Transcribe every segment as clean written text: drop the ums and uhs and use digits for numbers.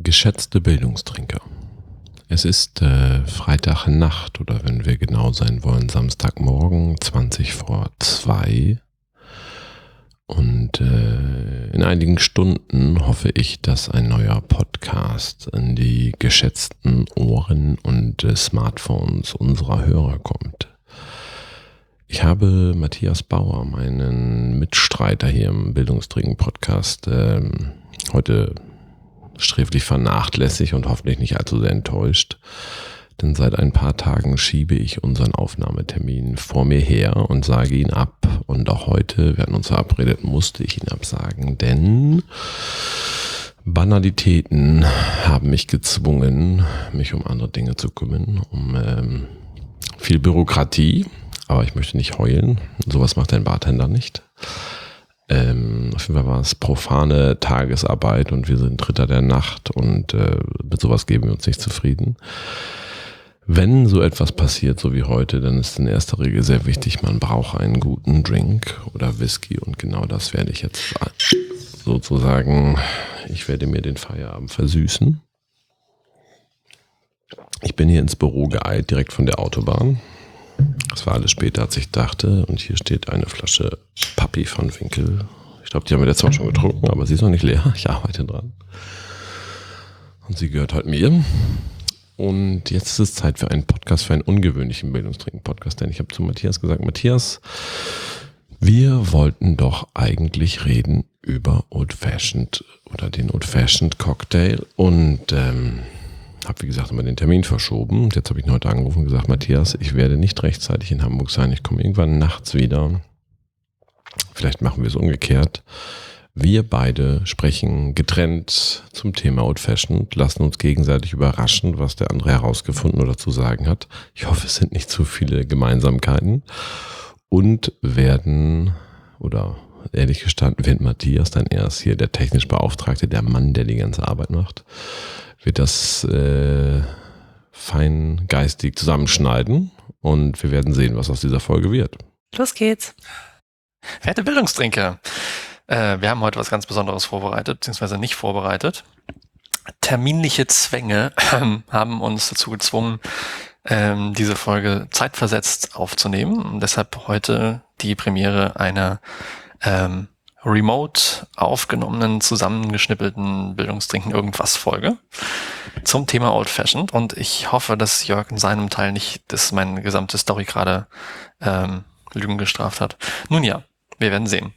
Geschätzte Bildungstrinker, es ist Freitagnacht oder wenn wir genau sein wollen, Samstagmorgen 20:02 und in einigen Stunden hoffe ich, dass ein neuer Podcast in die geschätzten Ohren und Smartphones unserer Hörer kommt. Ich habe Matthias Bauer, meinen Mitstreiter hier im Bildungstrinken-Podcast, heute sträflich vernachlässigt und hoffentlich nicht allzu sehr enttäuscht. Denn seit ein paar Tagen schiebe ich unseren Aufnahmetermin vor mir her und sage ihn ab. Und auch heute, wir hatten uns verabredet, musste ich ihn absagen, denn Banalitäten haben mich gezwungen, mich um andere Dinge zu kümmern, um viel Bürokratie. Aber ich möchte nicht heulen. Sowas macht ein Bartender nicht. Auf jeden Fall war es profane Tagesarbeit und wir sind Ritter der Nacht und mit sowas geben wir uns nicht zufrieden. Wenn so etwas passiert, so wie heute, dann ist in erster Regel sehr wichtig, man braucht einen guten Drink oder Whisky und genau das werde ich jetzt sozusagen, ich werde mir den Feierabend versüßen. Ich bin hier ins Büro geeilt, direkt von der Autobahn. Das war alles später, als ich dachte. Und hier steht eine Flasche Papi von Winkel. Ich glaube, die haben wir letztes Mal schon getrunken, aber sie ist noch nicht leer. Ich arbeite dran. Und sie gehört heute mir. Und jetzt ist es Zeit für einen Podcast, für einen ungewöhnlichen Bildungstrinken-Podcast. Denn ich habe zu Matthias gesagt, Matthias, wir wollten doch eigentlich reden über Old Fashioned oder den Old Fashioned Cocktail. Und habe, wie gesagt, immer den Termin verschoben. Und jetzt habe ich ihn heute angerufen und gesagt, Matthias, ich werde nicht rechtzeitig in Hamburg sein. Ich komme irgendwann nachts wieder. Vielleicht machen wir es umgekehrt. Wir beide sprechen getrennt zum Thema Old Fashioned, lassen uns gegenseitig überraschen, was der andere herausgefunden oder zu sagen hat. Ich hoffe, es sind nicht zu viele Gemeinsamkeiten. Und werden, oder ehrlich gestanden, wird Matthias dann erst hier der technisch Beauftragte, der Mann, der die ganze Arbeit macht, wird das feingeistig zusammenschneiden und wir werden sehen, was aus dieser Folge wird. Los geht's. Werte Bildungstrinker, wir haben heute was ganz Besonderes vorbereitet, beziehungsweise nicht vorbereitet. Terminliche Zwänge haben uns dazu gezwungen, diese Folge zeitversetzt aufzunehmen. Und deshalb heute die Premiere einer remote aufgenommenen, zusammengeschnippelten Bildungstrinken-Irgendwas-Folge zum Thema Old Fashioned. Und ich hoffe, dass Jörg in seinem Teil nicht meine gesamte Story gerade Lügen gestraft hat. Nun ja, wir werden sehen.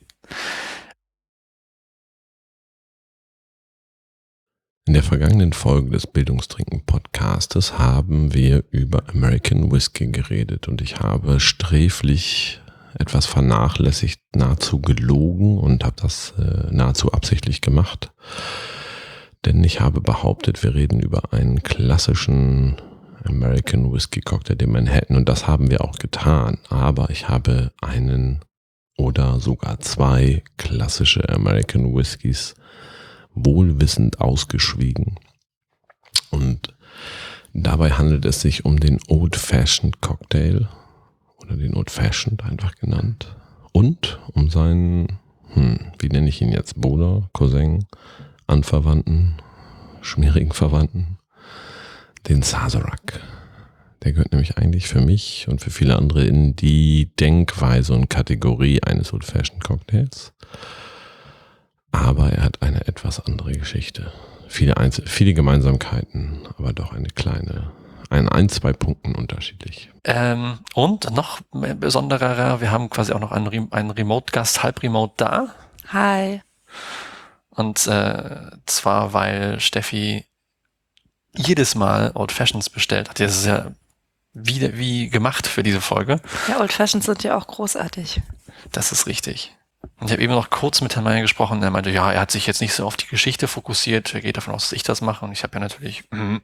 In der vergangenen Folge des Bildungstrinken-Podcastes haben wir über American Whisky geredet und ich habe sträflich etwas vernachlässigt, nahezu gelogen und habe das nahezu absichtlich gemacht. Denn ich habe behauptet, wir reden über einen klassischen American Whisky Cocktail, den Manhattan, und das haben wir auch getan. Aber ich habe einen oder sogar zwei klassische American Whiskys wohlwissend ausgeschwiegen. Und dabei handelt es sich um den Old Fashioned Cocktail oder den Old Fashioned einfach genannt und um seinen, wie nenne ich ihn jetzt, Bruder, Cousin, Anverwandten, schmierigen Verwandten, den Sazerac. Der gehört nämlich eigentlich für mich und für viele andere in die Denkweise und Kategorie eines Old Fashioned Cocktails. Aber er hat eine etwas andere Geschichte. Viele Gemeinsamkeiten, aber doch eine kleine, ein, zwei Punkten unterschiedlich. Und noch besonderer, wir haben quasi auch noch einen Remote-Gast, halb remote da. Hi. Und zwar, weil Steffi jedes Mal Old Fashions bestellt hat. Das ist ja wie gemacht für diese Folge. Ja, Old Fashions sind ja auch großartig. Das ist richtig. Und ich habe eben noch kurz mit Herrn Meyer gesprochen und er meinte, ja, er hat sich jetzt nicht so auf die Geschichte fokussiert. Er geht davon aus, dass ich das mache. Und ich habe ja natürlich Einen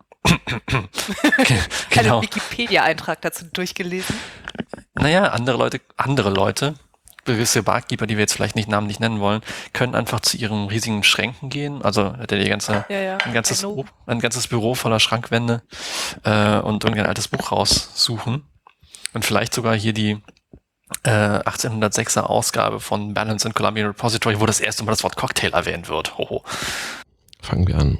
Wikipedia-Eintrag dazu durchgelesen. Naja, andere Leute, gewisse Barkeeper, die wir jetzt vielleicht namentlich nennen wollen, können einfach zu ihren riesigen Schränken gehen. Also hat er ein ganzes Büro voller Schrankwände und irgendein altes Buch raussuchen. Und vielleicht sogar hier die 1806er Ausgabe von Balance and Columbia Repository, wo das erste Mal das Wort Cocktail erwähnt wird. Hoho. Fangen wir an.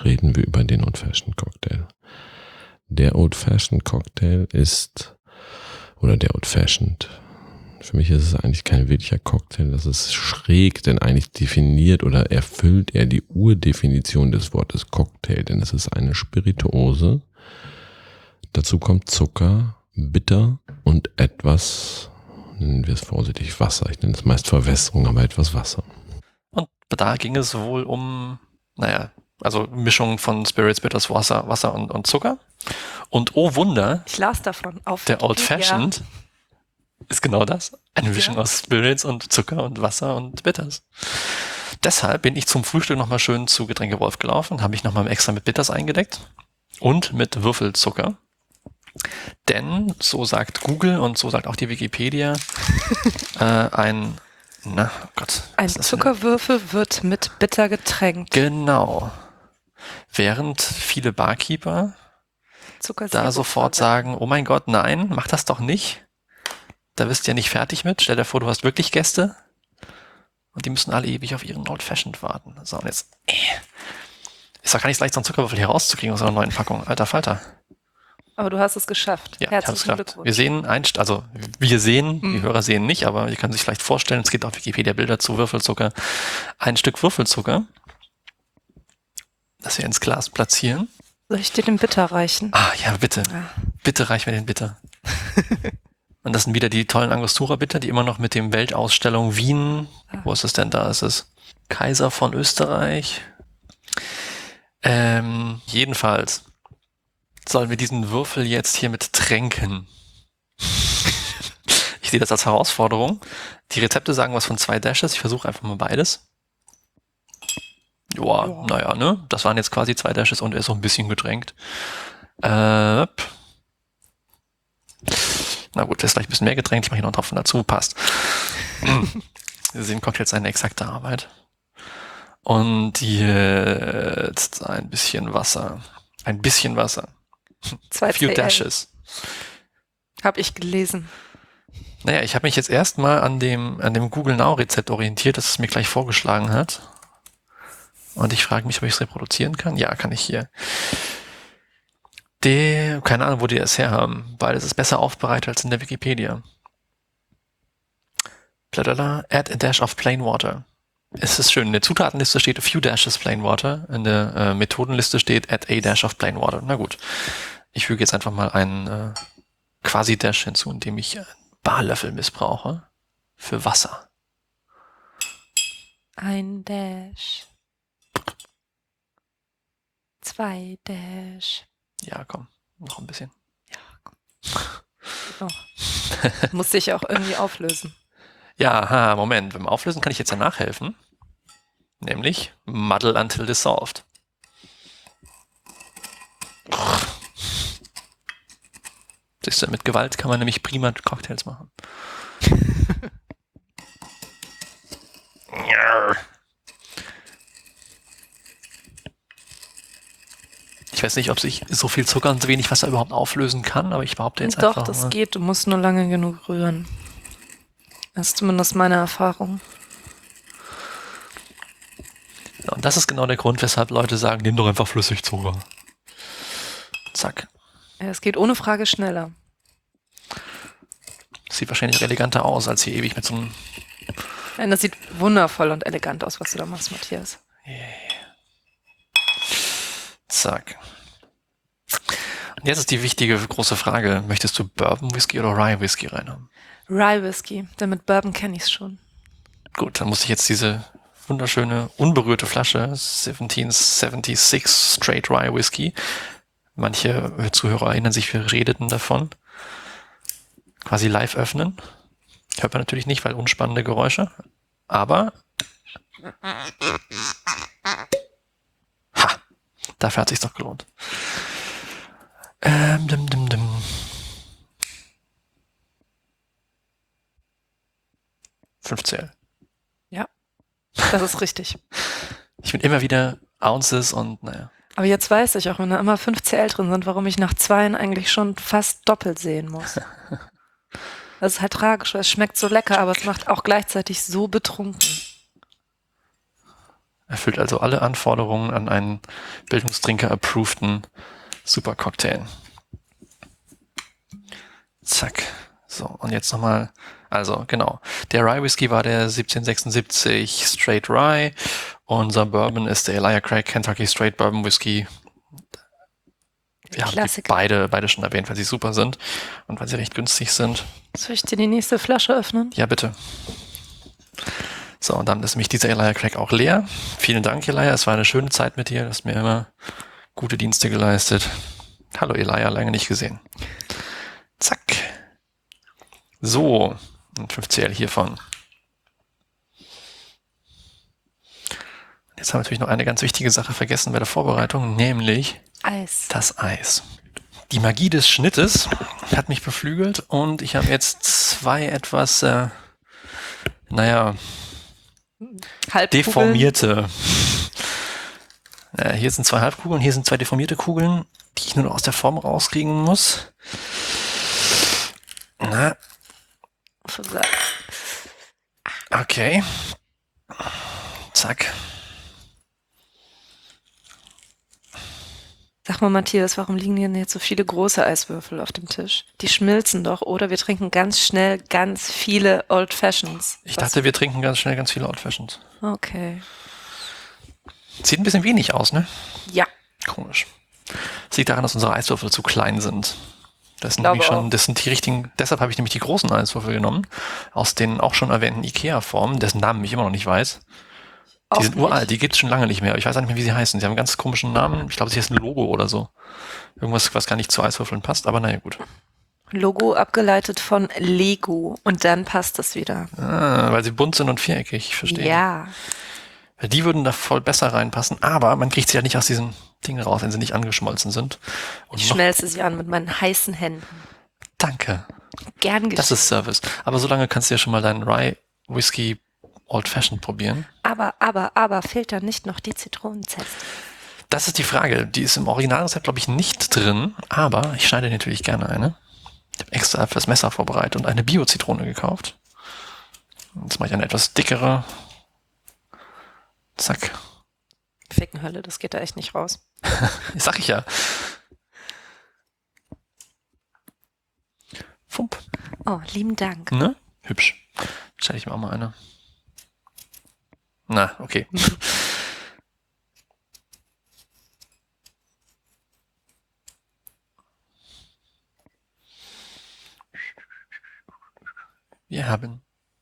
reden wir über den Old Fashioned Cocktail. Der Old Fashioned Cocktail ist, oder der Old Fashioned, für mich ist es eigentlich kein wirklicher Cocktail, das ist schräg, denn eigentlich definiert oder erfüllt er die Urdefinition des Wortes Cocktail, denn es ist eine Spirituose. Dazu kommt Zucker, bitter und etwas, nennen wir es vorsichtig, Wasser. Ich nenne es meist Verwässerung, aber etwas Wasser. Und da ging es wohl um, also Mischung von Spirits, Bitters, Wasser und Zucker. Und oh Wunder, Ich las davon auf der Old Wikipedia. Fashioned ist genau das. Eine Mischung aus Spirits und Zucker und Wasser und Bitters. Deshalb bin ich zum Frühstück nochmal schön zu Getränke Wolf gelaufen, habe ich nochmal extra mit Bitters eingedeckt und mit Würfelzucker. Denn, so sagt Google und so sagt auch die Wikipedia, ein Zuckerwürfel wird mit Bitter getränkt. Genau. Während viele Barkeeper Zuckersirup da sofort sagen, oh mein Gott, nein, mach das doch nicht. Da bist du ja nicht fertig mit. Stell dir vor, du hast wirklich Gäste und die müssen alle ewig auf ihren Old Fashioned warten. So, und jetzt, ist doch gar nicht leicht, so einen Zuckerwürfel hier rauszukriegen aus einer neuen Packung. Alter Falter. Aber du hast es geschafft. Ja, ich hab's Herzlichen geschafft. Glückwunsch. Wir sehen, die Hörer sehen nicht, aber ihr könnt sich vielleicht vorstellen, es gibt auf Wikipedia Bilder zu Würfelzucker. Ein Stück Würfelzucker, das wir ins Glas platzieren. Soll ich dir den Bitter reichen? Ah, ja, bitte. Ja. Bitte reich mir den Bitter. Und das sind wieder die tollen Angostura-Bitter, die immer noch mit dem Weltausstellung Wien, wo ist es denn da? Ist es Kaiser von Österreich? Jedenfalls sollen wir diesen Würfel jetzt hiermit tränken. Ich sehe das als Herausforderung. Die Rezepte sagen was von 2 Dashes. Ich versuche einfach mal beides. Joa, Ja. naja, ne? Das waren jetzt quasi 2 Dashes und er ist so ein bisschen getränkt. Na gut, der ist vielleicht ein bisschen mehr getränkt. Ich mache hier noch einen Tropfen dazu. Passt. Wir sehen Cocktails eine exakte Arbeit. Und jetzt ein bisschen Wasser. Ein bisschen Wasser. 2 Few CL. Dashes. Hab ich gelesen. Naja, ich habe mich jetzt erstmal an dem Google Now Rezept orientiert, das es mir gleich vorgeschlagen hat. Und ich frage mich, ob ich es reproduzieren kann. Ja, kann ich hier. Keine Ahnung, wo die das herhaben, weil es ist besser aufbereitet als in der Wikipedia. Blablabla, add a dash of plain water. Es ist schön, in der Zutatenliste steht a few dashes plain water, in der Methodenliste steht add a dash of plain water. Na gut, ich füge jetzt einfach mal einen Quasi-Dash hinzu, indem ich einen Barlöffel missbrauche für Wasser. Ein Dash. 2 Dash. Ja, komm, noch ein bisschen. Oh. Muss sich auch irgendwie auflösen. Ja, Moment, beim Auflösen kann ich jetzt ja nachhelfen. Nämlich muddle until dissolved. Siehst du, mit Gewalt kann man nämlich prima Cocktails machen. Ich weiß nicht, ob sich so viel Zucker und so wenig Wasser überhaupt auflösen kann, aber ich behaupte jetzt Doch, einfach. das geht. Du musst nur lange genug rühren. Das ist zumindest meine Erfahrung. Und das ist genau der Grund, weshalb Leute sagen, nimm doch einfach Flüssigzucker. Zack. Ja, es geht ohne Frage schneller. Sieht wahrscheinlich eleganter aus, als hier ewig mit so einem... Ja, das sieht wundervoll und elegant aus, was du da machst, Matthias. Zack. Und jetzt ist die wichtige große Frage. Möchtest du Bourbon Whisky oder Rye Whisky reinhaben? Rye Whisky, denn mit Bourbon kenne ich es schon. Gut, dann muss ich jetzt diese wunderschöne, unberührte Flasche 1776 Straight Rye Whisky. Manche Zuhörer erinnern sich, wir redeten davon. Quasi live öffnen. Hört man natürlich nicht, weil unspannende Geräusche. Aber dafür hat es sich doch gelohnt. 5 Ja, das ist richtig. Ich bin immer wieder Ounces und naja. Aber jetzt weiß ich auch, wenn da immer 5 CL drin sind, warum ich nach 2 eigentlich schon fast doppelt sehen muss. Das ist halt tragisch, weil es schmeckt so lecker, aber es macht auch gleichzeitig so betrunken. Erfüllt also alle Anforderungen an einen Bildungstrinker-approveden Supercocktail. Zack. So, und jetzt nochmal, also genau, der Rye Whisky war der 1776 Straight Rye, unser Bourbon ist der Elijah Craig Kentucky Straight Bourbon Whisky. Wir haben die beide schon erwähnt, weil sie super sind und weil sie recht günstig sind. Soll ich dir die nächste Flasche öffnen? Ja, bitte. So, und dann ist nämlich dieser Elijah Craig auch leer. Vielen Dank, Elijah, es war eine schöne Zeit mit dir, du hast mir immer gute Dienste geleistet. Hallo Elijah, lange nicht gesehen. Zack. So, ein 5cl hiervon. Jetzt haben wir natürlich noch eine ganz wichtige Sache vergessen bei der Vorbereitung, nämlich Eis. Das Eis. Die Magie des Schnittes hat mich beflügelt und ich habe jetzt zwei etwas, deformierte. Hier sind 2 Halbkugeln, hier sind 2 deformierte Kugeln, die ich nur noch aus der Form rauskriegen muss. Na. Okay. Zack. Sag mal, Matthias, warum liegen hier jetzt so viele große Eiswürfel auf dem Tisch? Die schmilzen doch, oder? Wir trinken ganz schnell ganz viele Old Fashions. Ich dachte, wir trinken ganz schnell ganz viele Old Fashions. Okay. Sieht ein bisschen wenig aus, ne? Ja. Komisch. Das liegt daran, dass unsere Eiswürfel zu klein sind. Das sind die richtigen, deshalb habe ich nämlich die großen Eiswürfel genommen, aus den auch schon erwähnten Ikea-Formen, dessen Namen ich immer noch nicht weiß. Die sind uralt, die gibt es schon lange nicht mehr. Ich weiß auch nicht mehr, wie sie heißen. Sie haben einen ganz komischen Namen. Ich glaube, sie heißen Logo oder so. Irgendwas, was gar nicht zu Eiswürfeln passt, aber naja, gut. Logo abgeleitet von Lego und dann passt es wieder. Ah, weil sie bunt sind und viereckig, ich verstehe. Ja. Die würden da voll besser reinpassen, aber man kriegt sie ja nicht aus diesen Dingen raus, wenn sie nicht angeschmolzen sind. Und ich schmelze sie an mit meinen heißen Händen. Danke. Gern geschehen. Das ist Service. Aber solange kannst du ja schon mal deinen Rye Whisky Old Fashioned probieren. Aber fehlt da nicht noch die Zitronenzest? Das ist die Frage. Die ist im Originalrezept, glaube ich, nicht drin, aber ich schneide natürlich gerne eine. Ich habe extra fürs Messer vorbereitet und eine Bio-Zitrone gekauft. Jetzt mache ich eine etwas dickere. Zack. Fickenhölle, das geht da echt nicht raus. Sag ich ja. Fump. Oh, lieben Dank. Ne? Hübsch. Stelle ich mir auch mal eine. Na, okay. Wir haben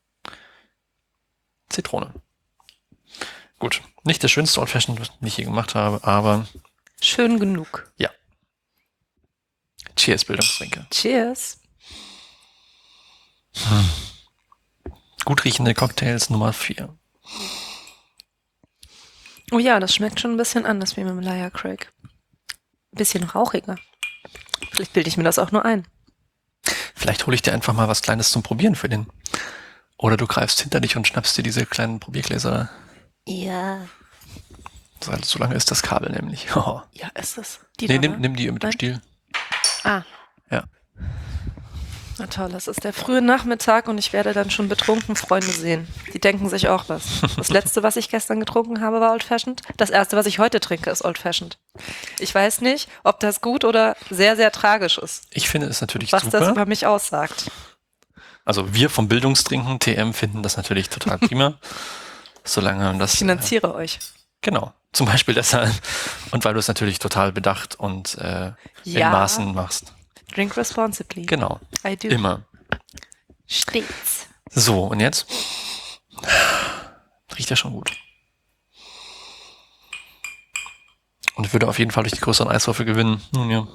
Zitrone. Gut. Nicht das schönste Old Fashioned, was ich hier gemacht habe, aber schön genug. Ja. Cheers, Bildungstrinker. Cheers. Gut riechende Cocktails Nummer 4. Oh ja, das schmeckt schon ein bisschen anders wie mit dem Elijah Craig. Ein bisschen rauchiger. Vielleicht bilde ich mir das auch nur ein. Vielleicht hole ich dir einfach mal was Kleines zum Probieren für den. Oder du greifst hinter dich und schnappst dir diese kleinen Probiergläser. Ja. So lange ist das Kabel nämlich. Oh. Ja, ist es. Nimm die mit dem Stiel. Ah. Ja. Na toll, es ist der frühe Nachmittag und ich werde dann schon betrunken Freunde sehen. Die denken sich auch was. Das letzte, was ich gestern getrunken habe, war Old Fashioned. Das erste, was ich heute trinke, ist Old Fashioned. Ich weiß nicht, ob das gut oder sehr, sehr tragisch ist. Ich finde es natürlich was super. Was das über mich aussagt. Also wir vom Bildungstrinken, TM, finden das natürlich total prima. Solange das... Ich finanziere euch. Genau. Zum Beispiel deshalb. Und weil du es natürlich total bedacht und in Maßen machst. Drink responsibly. Genau. I do. Immer. Stets. So, und jetzt? Riecht ja schon gut. Und würde auf jeden Fall durch die größeren Eiswürfel gewinnen. Nun ja.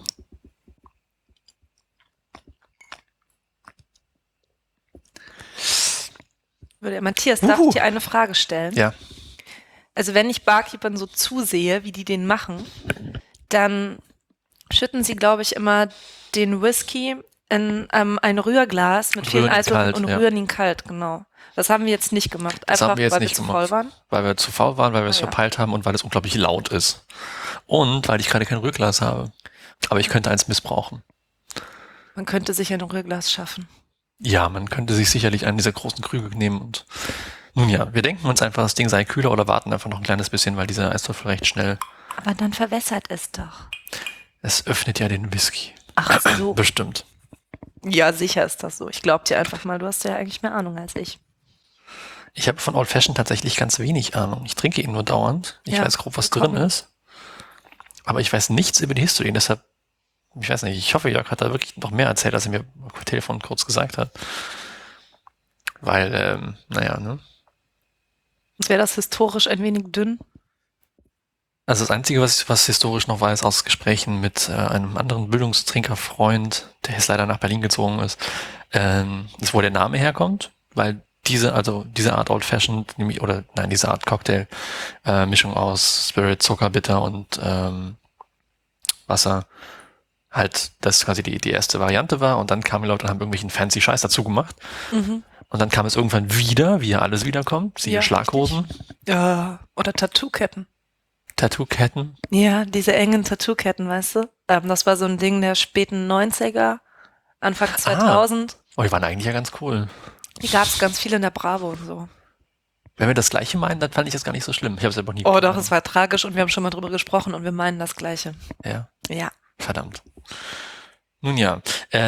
Matthias, darf ich dir eine Frage stellen? Ja. Also wenn ich Barkeepern so zusehe, wie die den machen, dann schütten sie, glaube ich, immer den Whisky in ein Rührglas mit vielen Eiswürfeln und rühren ihn kalt, genau. Das haben wir jetzt nicht gemacht. Einfach, weil wir zu faul waren? Weil wir zu faul waren, weil wir es verpeilt haben und weil es unglaublich laut ist. Und weil ich gerade kein Rührglas habe. Aber ich könnte eins missbrauchen. Man könnte sich ein Rührglas schaffen. Ja, man könnte sich sicherlich einen dieser großen Krüge nehmen und Nun ja, wir denken uns einfach, das Ding sei kühler oder warten einfach noch ein kleines bisschen, weil dieser Eiswürfel recht schnell... Aber dann verwässert es doch. Es öffnet ja den Whisky. Ach so. Bestimmt. Ja, sicher ist das so. Ich glaub dir einfach mal, du hast ja eigentlich mehr Ahnung als ich. Ich habe von Old Fashioned tatsächlich ganz wenig Ahnung. Ich trinke ihn nur dauernd. Ich weiß grob, was drin ist. Aber ich weiß nichts über die History. Deshalb, ich weiß nicht, ich hoffe, Jörg hat da wirklich noch mehr erzählt, als er mir am Telefon kurz gesagt hat. Weil, naja, ne? Wäre das historisch ein wenig dünn? Also das Einzige, was historisch noch weiß aus Gesprächen mit einem anderen Bildungstrinkerfreund, der jetzt leider nach Berlin gezogen ist, ist, wo der Name herkommt, weil diese Art Old Fashioned, nämlich, diese Art Cocktail, Mischung aus Spirit, Zucker, Bitter und Wasser, halt das quasi die erste Variante war, und dann kamen die Leute und haben irgendwelchen fancy Scheiß dazu gemacht. Mhm. Und dann kam es irgendwann wieder, wie ja alles wiederkommt, siehe Schlaghosen. Ja, oder Tattoo-Ketten. Tattoo-Ketten? Ja, diese engen Tattoo-Ketten, weißt du? Das war so ein Ding der späten 90er, Anfang 2000. Oh, die waren eigentlich ja ganz cool. Die gab es ganz viele in der Bravo und so. Wenn wir das Gleiche meinen, dann fand ich das gar nicht so schlimm. Ich habe es aber nie Oh doch, es war tragisch und wir haben schon mal drüber gesprochen und wir meinen das Gleiche. Ja? Ja. Verdammt. Nun ja,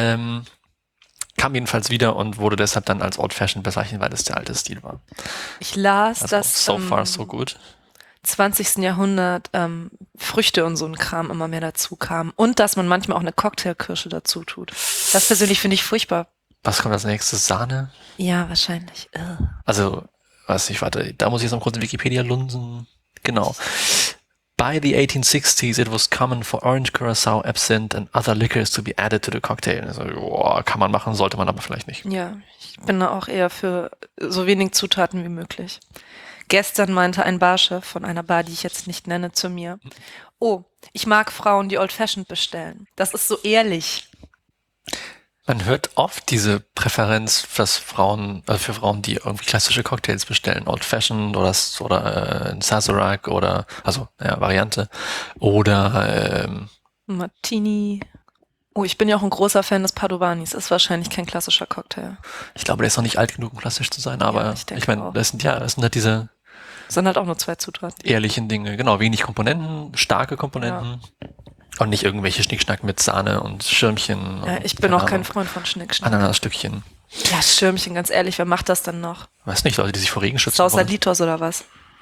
kam jedenfalls wieder und wurde deshalb dann als Old Fashioned bezeichnet, weil das der alte Stil war. Ich las, also dass so far so good. 20. Jahrhundert Früchte und so ein Kram immer mehr dazu kam und dass man manchmal auch eine Cocktailkirsche dazu tut. Das persönlich finde ich furchtbar. Was kommt als nächstes? Sahne? Ja, wahrscheinlich. Also, weiß nicht, warte, da muss ich jetzt noch kurz in Wikipedia lunsen. Genau. By the 1860s, it was common for orange curacao, absinthe and other liquors to be added to the cocktail. Also, kann man machen, sollte man aber vielleicht nicht. Ja, ich bin da auch eher für so wenig Zutaten wie möglich. Gestern meinte ein Barchef von einer Bar, die ich jetzt nicht nenne, zu mir: Oh, ich mag Frauen, die Old Fashioned bestellen. Das ist so ehrlich. Man hört oft diese Präferenz für Frauen, die irgendwie klassische Cocktails bestellen. Old Fashioned oder ein Sazerac oder, Variante. Oder, Martini. Oh, ich bin ja auch ein großer Fan des Padovanis. Ist wahrscheinlich kein klassischer Cocktail. Ich glaube, der ist noch nicht alt genug, um klassisch zu sein, aber ich meine, das sind halt diese... Das sind halt auch nur 2 Zutaten. Ehrlichen Dinge, genau. Wenig Komponenten, starke Komponenten. Ja. Und nicht irgendwelche Schnickschnack mit Sahne und Schirmchen. Ja, ich bin auch kein Freund von Schnickschnack. Ananasstückchen. Ja, Schirmchen, ganz ehrlich, wer macht das denn noch? Weiß nicht, Leute, die sich vor Regen schützen wollen. Sausalitos oder was?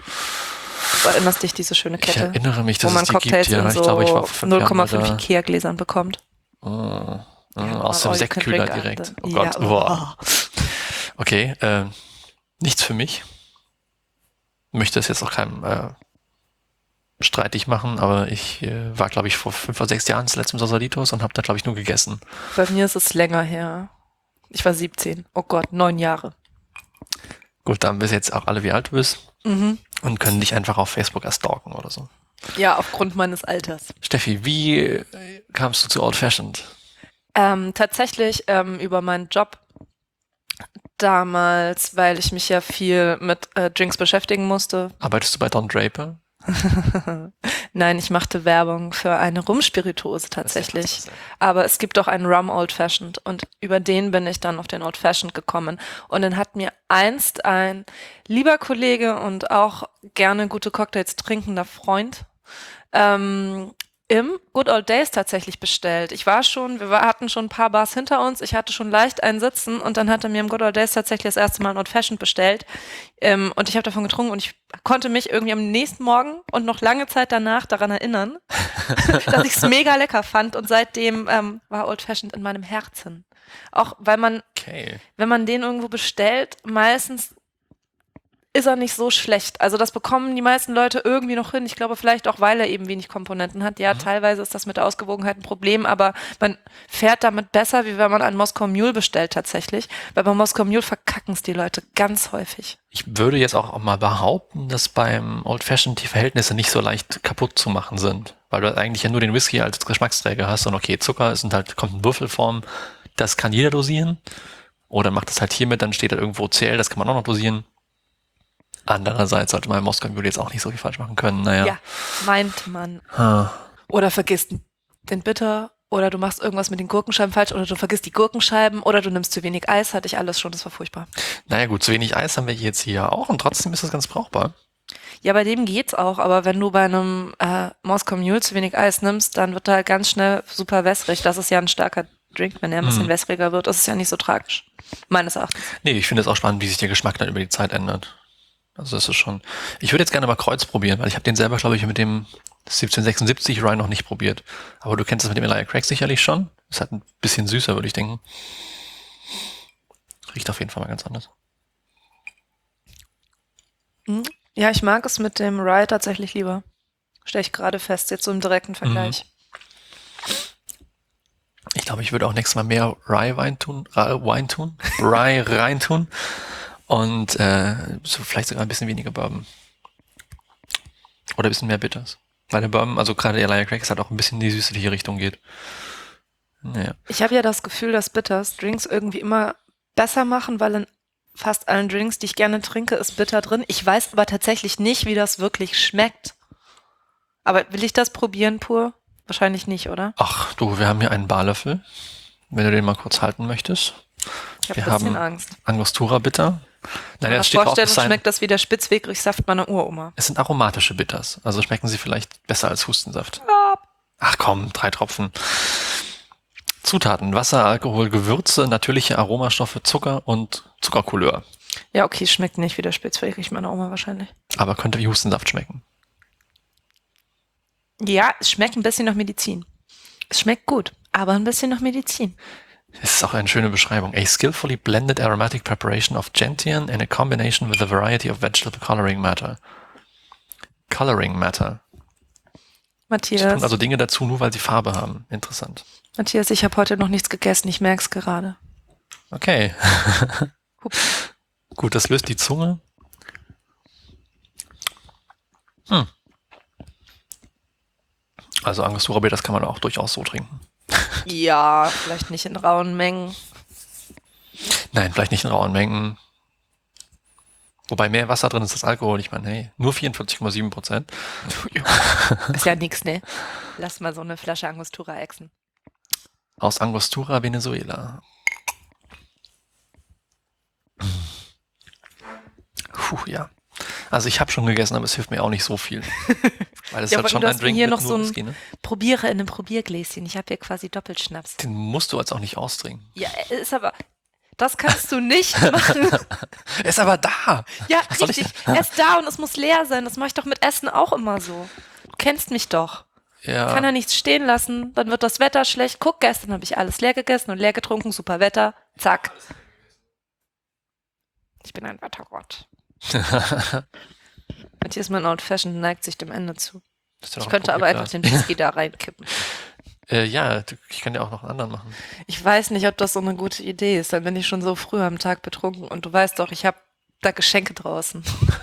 Du erinnerst dich, diese schöne Kette? Ich erinnere mich, dass wo man es die Cocktails gibt. Ja, in so 0,5 Ikea-Gläsern bekommt. Aus dem Sektkühler direkt. Oh Gott. Ja. Boah. Okay, nichts für mich. Möchte es jetzt auch keinem streitig machen, aber ich war, glaube ich, vor 5 oder 6 Jahren das letzte Mal Sausalitos und habe da, glaube ich, nur gegessen. Bei mir ist es länger her. Ich war 17. Oh Gott, 9 Jahre. Gut, dann wissen jetzt auch alle, wie alt du bist. Mhm. Und können dich einfach auf Facebook stalken oder so. Ja, aufgrund meines Alters. Steffi, wie kamst du zu Old Fashioned? Tatsächlich über meinen Job damals, weil ich mich ja viel mit Drinks beschäftigen musste. Arbeitest du bei Don Draper? Nein, ich machte Werbung für eine Rumspirituose tatsächlich. Aber es gibt auch einen Rum Old Fashioned und über den bin ich dann auf den Old Fashioned gekommen. Und dann hat mir einst ein lieber Kollege und auch gerne gute Cocktails trinkender Freund im Good Old Days tatsächlich bestellt. Wir hatten schon ein paar Bars hinter uns, ich hatte schon leicht einen Sitzen und dann hat er mir im Good Old Days tatsächlich das erste Mal ein Old Fashioned bestellt und ich habe davon getrunken und ich konnte mich irgendwie am nächsten Morgen und noch lange Zeit danach daran erinnern, dass ich es mega lecker fand und seitdem war Old Fashioned in meinem Herzen. Auch weil man, wenn man den irgendwo bestellt, meistens ist er nicht so schlecht. Also das bekommen die meisten Leute irgendwie noch hin. Ich glaube vielleicht auch, weil er eben wenig Komponenten hat. Ja, teilweise ist das mit der Ausgewogenheit ein Problem, aber man fährt damit besser, wie wenn man einen Moskau Mule bestellt tatsächlich. Weil bei Moskau Mule verkacken es die Leute ganz häufig. Ich würde jetzt auch mal behaupten, dass beim Old Fashioned die Verhältnisse nicht so leicht kaputt zu machen sind. Weil du eigentlich ja nur den Whisky als Geschmacksträger hast und okay, Zucker kommt in Würfelform, das kann jeder dosieren. Oder macht das halt hiermit, dann steht da irgendwo CL, das kann man auch noch dosieren. Andererseits sollte man im Moskau Mule jetzt auch nicht so viel falsch machen können. Naja. Ja, meint man. Oder vergisst den Bitter oder du machst irgendwas mit den Gurkenscheiben falsch oder du vergisst die Gurkenscheiben oder du nimmst zu wenig Eis, hatte ich alles schon, das war furchtbar. Naja gut, zu wenig Eis haben wir jetzt hier auch und trotzdem ist das ganz brauchbar. Ja, bei dem geht's auch, aber wenn du bei einem Moskau Mule zu wenig Eis nimmst, dann wird er halt ganz schnell super wässrig. Das ist ja ein starker Drink, wenn er ein bisschen wässriger wird, ist es ja nicht so tragisch, meines Erachtens. Nee, ich finde es auch spannend, wie sich der Geschmack dann über die Zeit ändert. Also das ist schon... Ich würde jetzt gerne mal Kreuz probieren, weil ich habe den selber, glaube ich, mit dem 1776 Rye noch nicht probiert. Aber du kennst das mit dem Elijah Craig sicherlich schon. Ist halt ein bisschen süßer, würde ich denken. Riecht auf jeden Fall mal ganz anders. Ja, ich mag es mit dem Rye tatsächlich lieber. Stelle ich gerade fest, jetzt so im direkten Vergleich. Ich glaube, ich würde auch nächstes Mal mehr Rye reintun. Und so vielleicht sogar ein bisschen weniger Bourbon. Oder ein bisschen mehr Bitters. Weil der Bourbon, also gerade der Elijah Craig, halt auch ein bisschen in die süßliche Richtung geht. Naja. Ich habe ja das Gefühl, dass Bitters Drinks irgendwie immer besser machen, weil in fast allen Drinks, die ich gerne trinke, ist Bitter drin. Ich weiß aber tatsächlich nicht, wie das wirklich schmeckt. Aber will ich das probieren pur? Wahrscheinlich nicht, oder? Ach du, wir haben hier einen Barlöffel. Wenn du den mal kurz halten möchtest. Ich habe ein bisschen Angst. Angostura Bitter. Nein, In der Vorstellung schmeckt das wie der Spitzwegerich-Saft meiner Uroma. Es sind aromatische Bitters. Also schmecken sie vielleicht besser als Hustensaft. Ja. Ach komm, 3 Tropfen. Zutaten: Wasser, Alkohol, Gewürze, natürliche Aromastoffe, Zucker und Zuckercouleur. Ja, okay, es schmeckt nicht wie der Spitzwegerich meiner Oma wahrscheinlich. Aber könnte wie Hustensaft schmecken. Ja, es schmeckt ein bisschen nach Medizin. Es schmeckt gut, aber ein bisschen nach Medizin. Es ist auch eine schöne Beschreibung. A skillfully blended aromatic preparation of gentian in a combination with a variety of vegetable coloring matter. Coloring matter. Matthias. Sie tun also Dinge dazu, nur weil sie Farbe haben. Interessant. Matthias, ich habe heute noch nichts gegessen, ich merke es gerade. Okay. Gut, das löst die Zunge. Also Angostura Bitter, das kann man auch durchaus so trinken. Ja, vielleicht nicht in rauen Mengen. Nein, vielleicht nicht in rauen Mengen. Wobei mehr Wasser drin ist als Alkohol. Ich meine, hey, nur 44,7%. Ist ja nix, ne? Lass mal so eine Flasche Angostura exen. Aus Angostura, Venezuela. Puh, ja. Also ich habe schon gegessen, aber es hilft mir auch nicht so viel. Weil es ja, halt schon ein Drink hier mit noch nur so ein Whisky, ne? Probiere in einem Probiergläschen. Ich habe hier quasi Doppelschnaps. Den musst du jetzt auch nicht austrinken. Ja, ist aber... Das kannst du nicht machen. Ist aber da. Ja, richtig. Er ist da und es muss leer sein. Das mache ich doch mit Essen auch immer so. Du kennst mich doch. Ja. Ich kann ja nichts stehen lassen. Dann wird das Wetter schlecht. Guck, gestern habe ich alles leer gegessen und leer getrunken. Super Wetter. Zack. Ich bin ein Wettergott. Matthias, mein Old Fashioned neigt sich dem Ende zu. Ich könnte aber einfach den Whisky da reinkippen. Ja, ich kann ja auch noch einen anderen machen. Ich weiß nicht, ob das so eine gute Idee ist. Dann bin ich schon so früh am Tag betrunken und du weißt doch, ich habe da Geschenke draußen.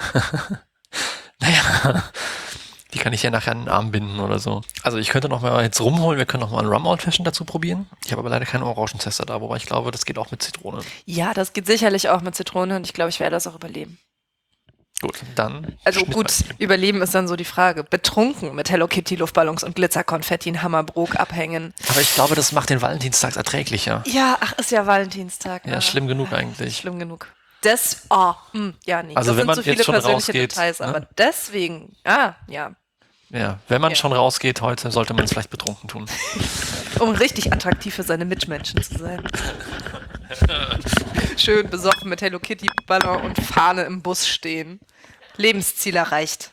Naja, die kann ich ja nachher an den Arm binden oder so. Also ich könnte noch mal jetzt rumholen, wir können noch mal einen Rum Old Fashioned dazu probieren. Ich habe aber leider keinen Orangenzester da, wobei ich glaube, das geht auch mit Zitrone. Ja, das geht sicherlich auch mit Zitrone und ich glaube, ich werde das auch überleben. Gut, dann... Also gut, überleben ist dann so die Frage. Betrunken mit Hello Kitty Luftballons und Glitzerkonfetti in Hammerbrook abhängen. Aber ich glaube, das macht den Valentinstag erträglicher. Ja, ach, ist ja Valentinstag. Ja, schlimm genug eigentlich. Schlimm genug. Ja, nee. Also das wenn sind man so viele jetzt schon persönliche rausgeht, Details, ne? aber deswegen, ja. Ja, wenn man schon rausgeht heute, sollte man es vielleicht betrunken tun. Um richtig attraktiv für seine Mitmenschen zu sein. Schön besoffen mit Hello Kitty Ballon und Fahne im Bus stehen. Lebensziel erreicht.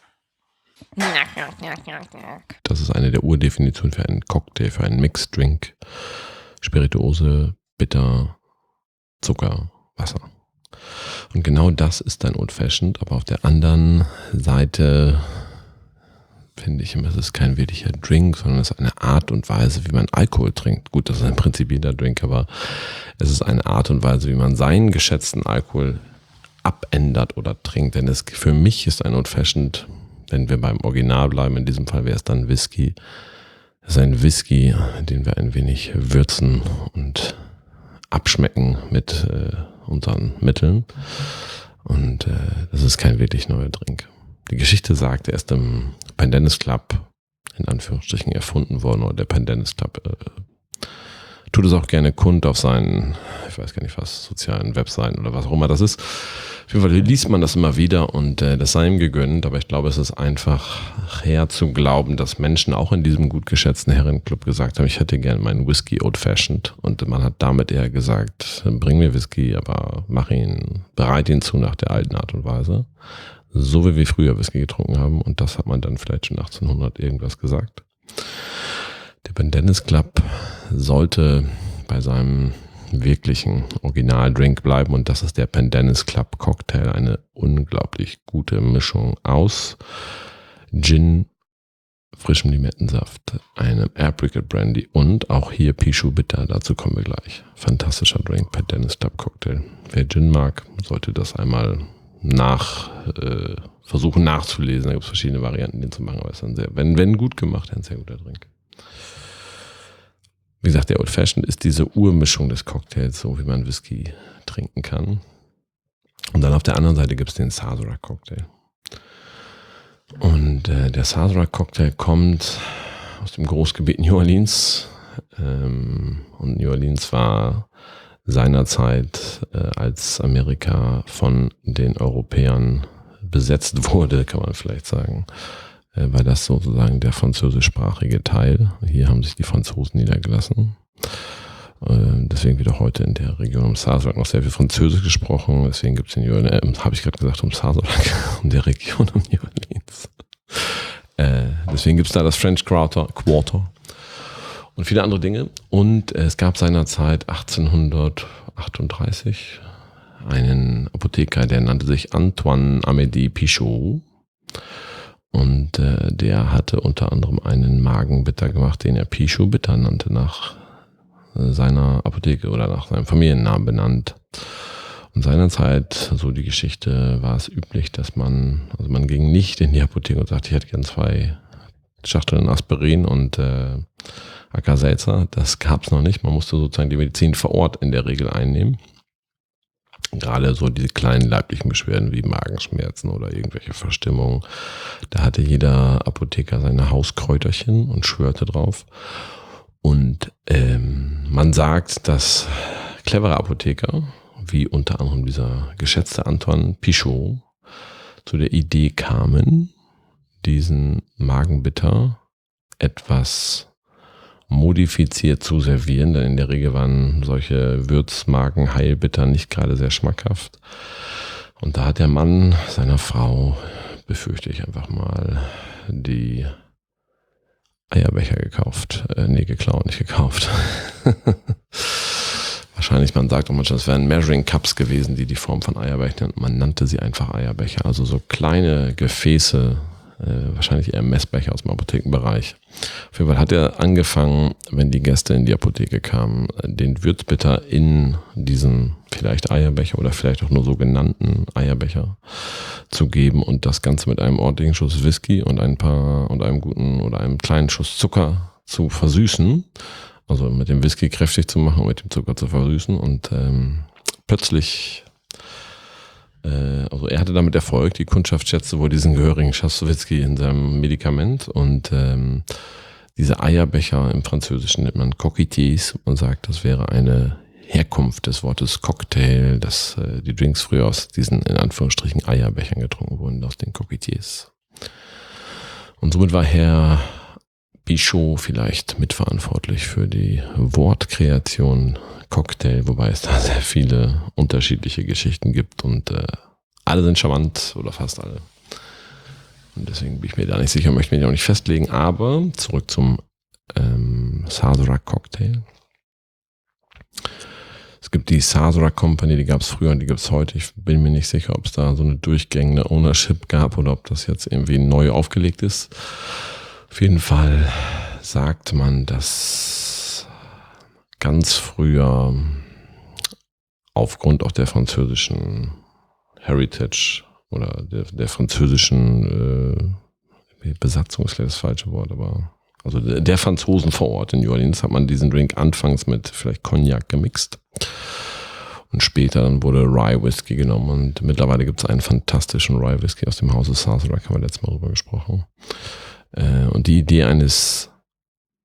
Das ist eine der Urdefinitionen für einen Cocktail, für einen Mixed Drink. Spirituose, Bitter, Zucker, Wasser. Und genau das ist ein Old Fashioned, aber auf der anderen Seite finde ich immer, es ist kein wirklicher Drink, sondern es ist eine Art und Weise, wie man Alkohol trinkt. Gut, das ist im Prinzip jeder Drink, aber es ist eine Art und Weise, wie man seinen geschätzten Alkohol abändert oder trinkt. Denn für mich ist ein Old Fashioned, wenn wir beim Original bleiben, in diesem Fall wäre es dann Whisky. Es ist ein Whisky, den wir ein wenig würzen und abschmecken mit unseren Mitteln. Und das ist kein wirklich neuer Drink. Die Geschichte sagt, er ist im Pendennis Club in Anführungsstrichen erfunden worden, oder der Pendennis Club tut es auch gerne kund auf seinen, ich weiß gar nicht was, sozialen Webseiten oder was auch immer das ist. Auf jeden Fall liest man das immer wieder und das sei ihm gegönnt, aber ich glaube, es ist einfach her zu glauben, dass Menschen auch in diesem gut geschätzten Herrenclub gesagt haben, ich hätte gerne meinen Whisky Old Fashioned, und man hat damit eher gesagt, bring mir Whisky, aber bereite ihn zu nach der alten Art und Weise, so wie wir früher Whisky getrunken haben, und das hat man dann vielleicht schon 1800 irgendwas gesagt. Der Pendennis Club sollte bei seinem wirklichen Originaldrink bleiben, und das ist der Pendennis Club Cocktail, eine unglaublich gute Mischung aus Gin, frischem Limettensaft, einem Apricot Brandy und auch hier Pichot Bitter, dazu kommen wir gleich. Fantastischer Drink, Pendennis Club Cocktail. Wer Gin mag, sollte das einmal versuchen nachzulesen. Da gibt es verschiedene Varianten, den zu machen, aber es ist dann wenn gut gemacht, ein sehr guter Drink. Wie gesagt, der Old Fashioned ist diese Urmischung des Cocktails, so wie man Whisky trinken kann. Und dann auf der anderen Seite gibt es den Sazerac Cocktail. Und der Sazerac Cocktail kommt aus dem Großgebiet New Orleans. Und New Orleans war seinerzeit, als Amerika von den Europäern besetzt wurde, kann man vielleicht sagen, war das sozusagen der französischsprachige Teil. Hier haben sich die Franzosen niedergelassen. Deswegen wird auch heute in der Region um Sazerac noch sehr viel Französisch gesprochen. Deswegen gibt es in New Orleans, habe ich gerade gesagt, um Sazerac, um der Region um New Orleans. Deswegen gibt es da das French Quarter und viele andere Dinge. Und es gab seinerzeit 1838 einen Apotheker, der nannte sich Antoine Amédée Pichot. Und der hatte unter anderem einen Magenbitter gemacht, den er Pichot Bitter nannte, nach seiner Apotheke oder nach seinem Familiennamen benannt. Und seinerzeit, so die Geschichte, war es üblich, dass man ging nicht in die Apotheke und sagte, ich hätte gern 2 Schachteln Aspirin und Acker-Seltzer. Das gab es noch nicht. Man musste sozusagen die Medizin vor Ort in der Regel einnehmen. Gerade so diese kleinen leiblichen Beschwerden wie Magenschmerzen oder irgendwelche Verstimmungen. Da hatte jeder Apotheker seine Hauskräuterchen und schwörte drauf. Und man sagt, dass clevere Apotheker, wie unter anderem dieser geschätzte Antoine Pichot, zu der Idee kamen, diesen Magenbitter etwas modifiziert zu servieren, denn in der Regel waren solche Würzmagen-Heilbitter nicht gerade sehr schmackhaft. Und da hat der Mann seiner Frau, befürchte ich einfach mal, die Eierbecher gekauft. Geklaut, nicht gekauft. Wahrscheinlich, man sagt auch manchmal, das wären Measuring Cups gewesen, die Form von Eierbechern. Man nannte sie einfach Eierbecher, also so kleine Gefäße, wahrscheinlich eher Messbecher aus dem Apothekenbereich. Auf jeden Fall hat er angefangen, wenn die Gäste in die Apotheke kamen, den Würzbitter in diesen vielleicht Eierbecher oder vielleicht auch nur sogenannten Eierbecher zu geben und das Ganze mit einem ordentlichen Schuss Whisky und einem kleinen Schuss Zucker zu versüßen. Also mit dem Whisky kräftig zu machen und mit dem Zucker zu versüßen. Und plötzlich, also er hatte damit Erfolg, die Kundschaft schätzte wohl diesen gehörigen Schuss Whisky in seinem Medikament. Und diese Eierbecher im Französischen nennt man Coquetiers und sagt, das wäre eine Herkunft des Wortes Cocktail, dass die Drinks früher aus diesen, in Anführungsstrichen, Eierbechern getrunken wurden, aus den Coquetiers. Und somit war Herr Pichot vielleicht mitverantwortlich für die Wortkreation Cocktail, wobei es da sehr viele unterschiedliche Geschichten gibt und alle sind charmant oder fast alle. Und deswegen bin ich mir da nicht sicher, möchte mich auch nicht festlegen, aber zurück zum Sazerac Cocktail. Es gibt die Sazerac Company, die gab es früher und die gibt es heute. Ich bin mir nicht sicher, ob es da so eine durchgängige Ownership gab oder ob das jetzt irgendwie neu aufgelegt ist. Auf jeden Fall sagt man, dass ganz früher aufgrund auch der französischen Heritage oder der französischen Besatzung ist vielleicht das falsche Wort, aber also der Franzosen vor Ort in New Orleans hat man diesen Drink anfangs mit vielleicht Cognac gemixt. Und später dann wurde Rye Whisky genommen und mittlerweile gibt es einen fantastischen Rye Whisky aus dem Hause Sazerac, haben wir letztes Mal drüber gesprochen. Und die Idee eines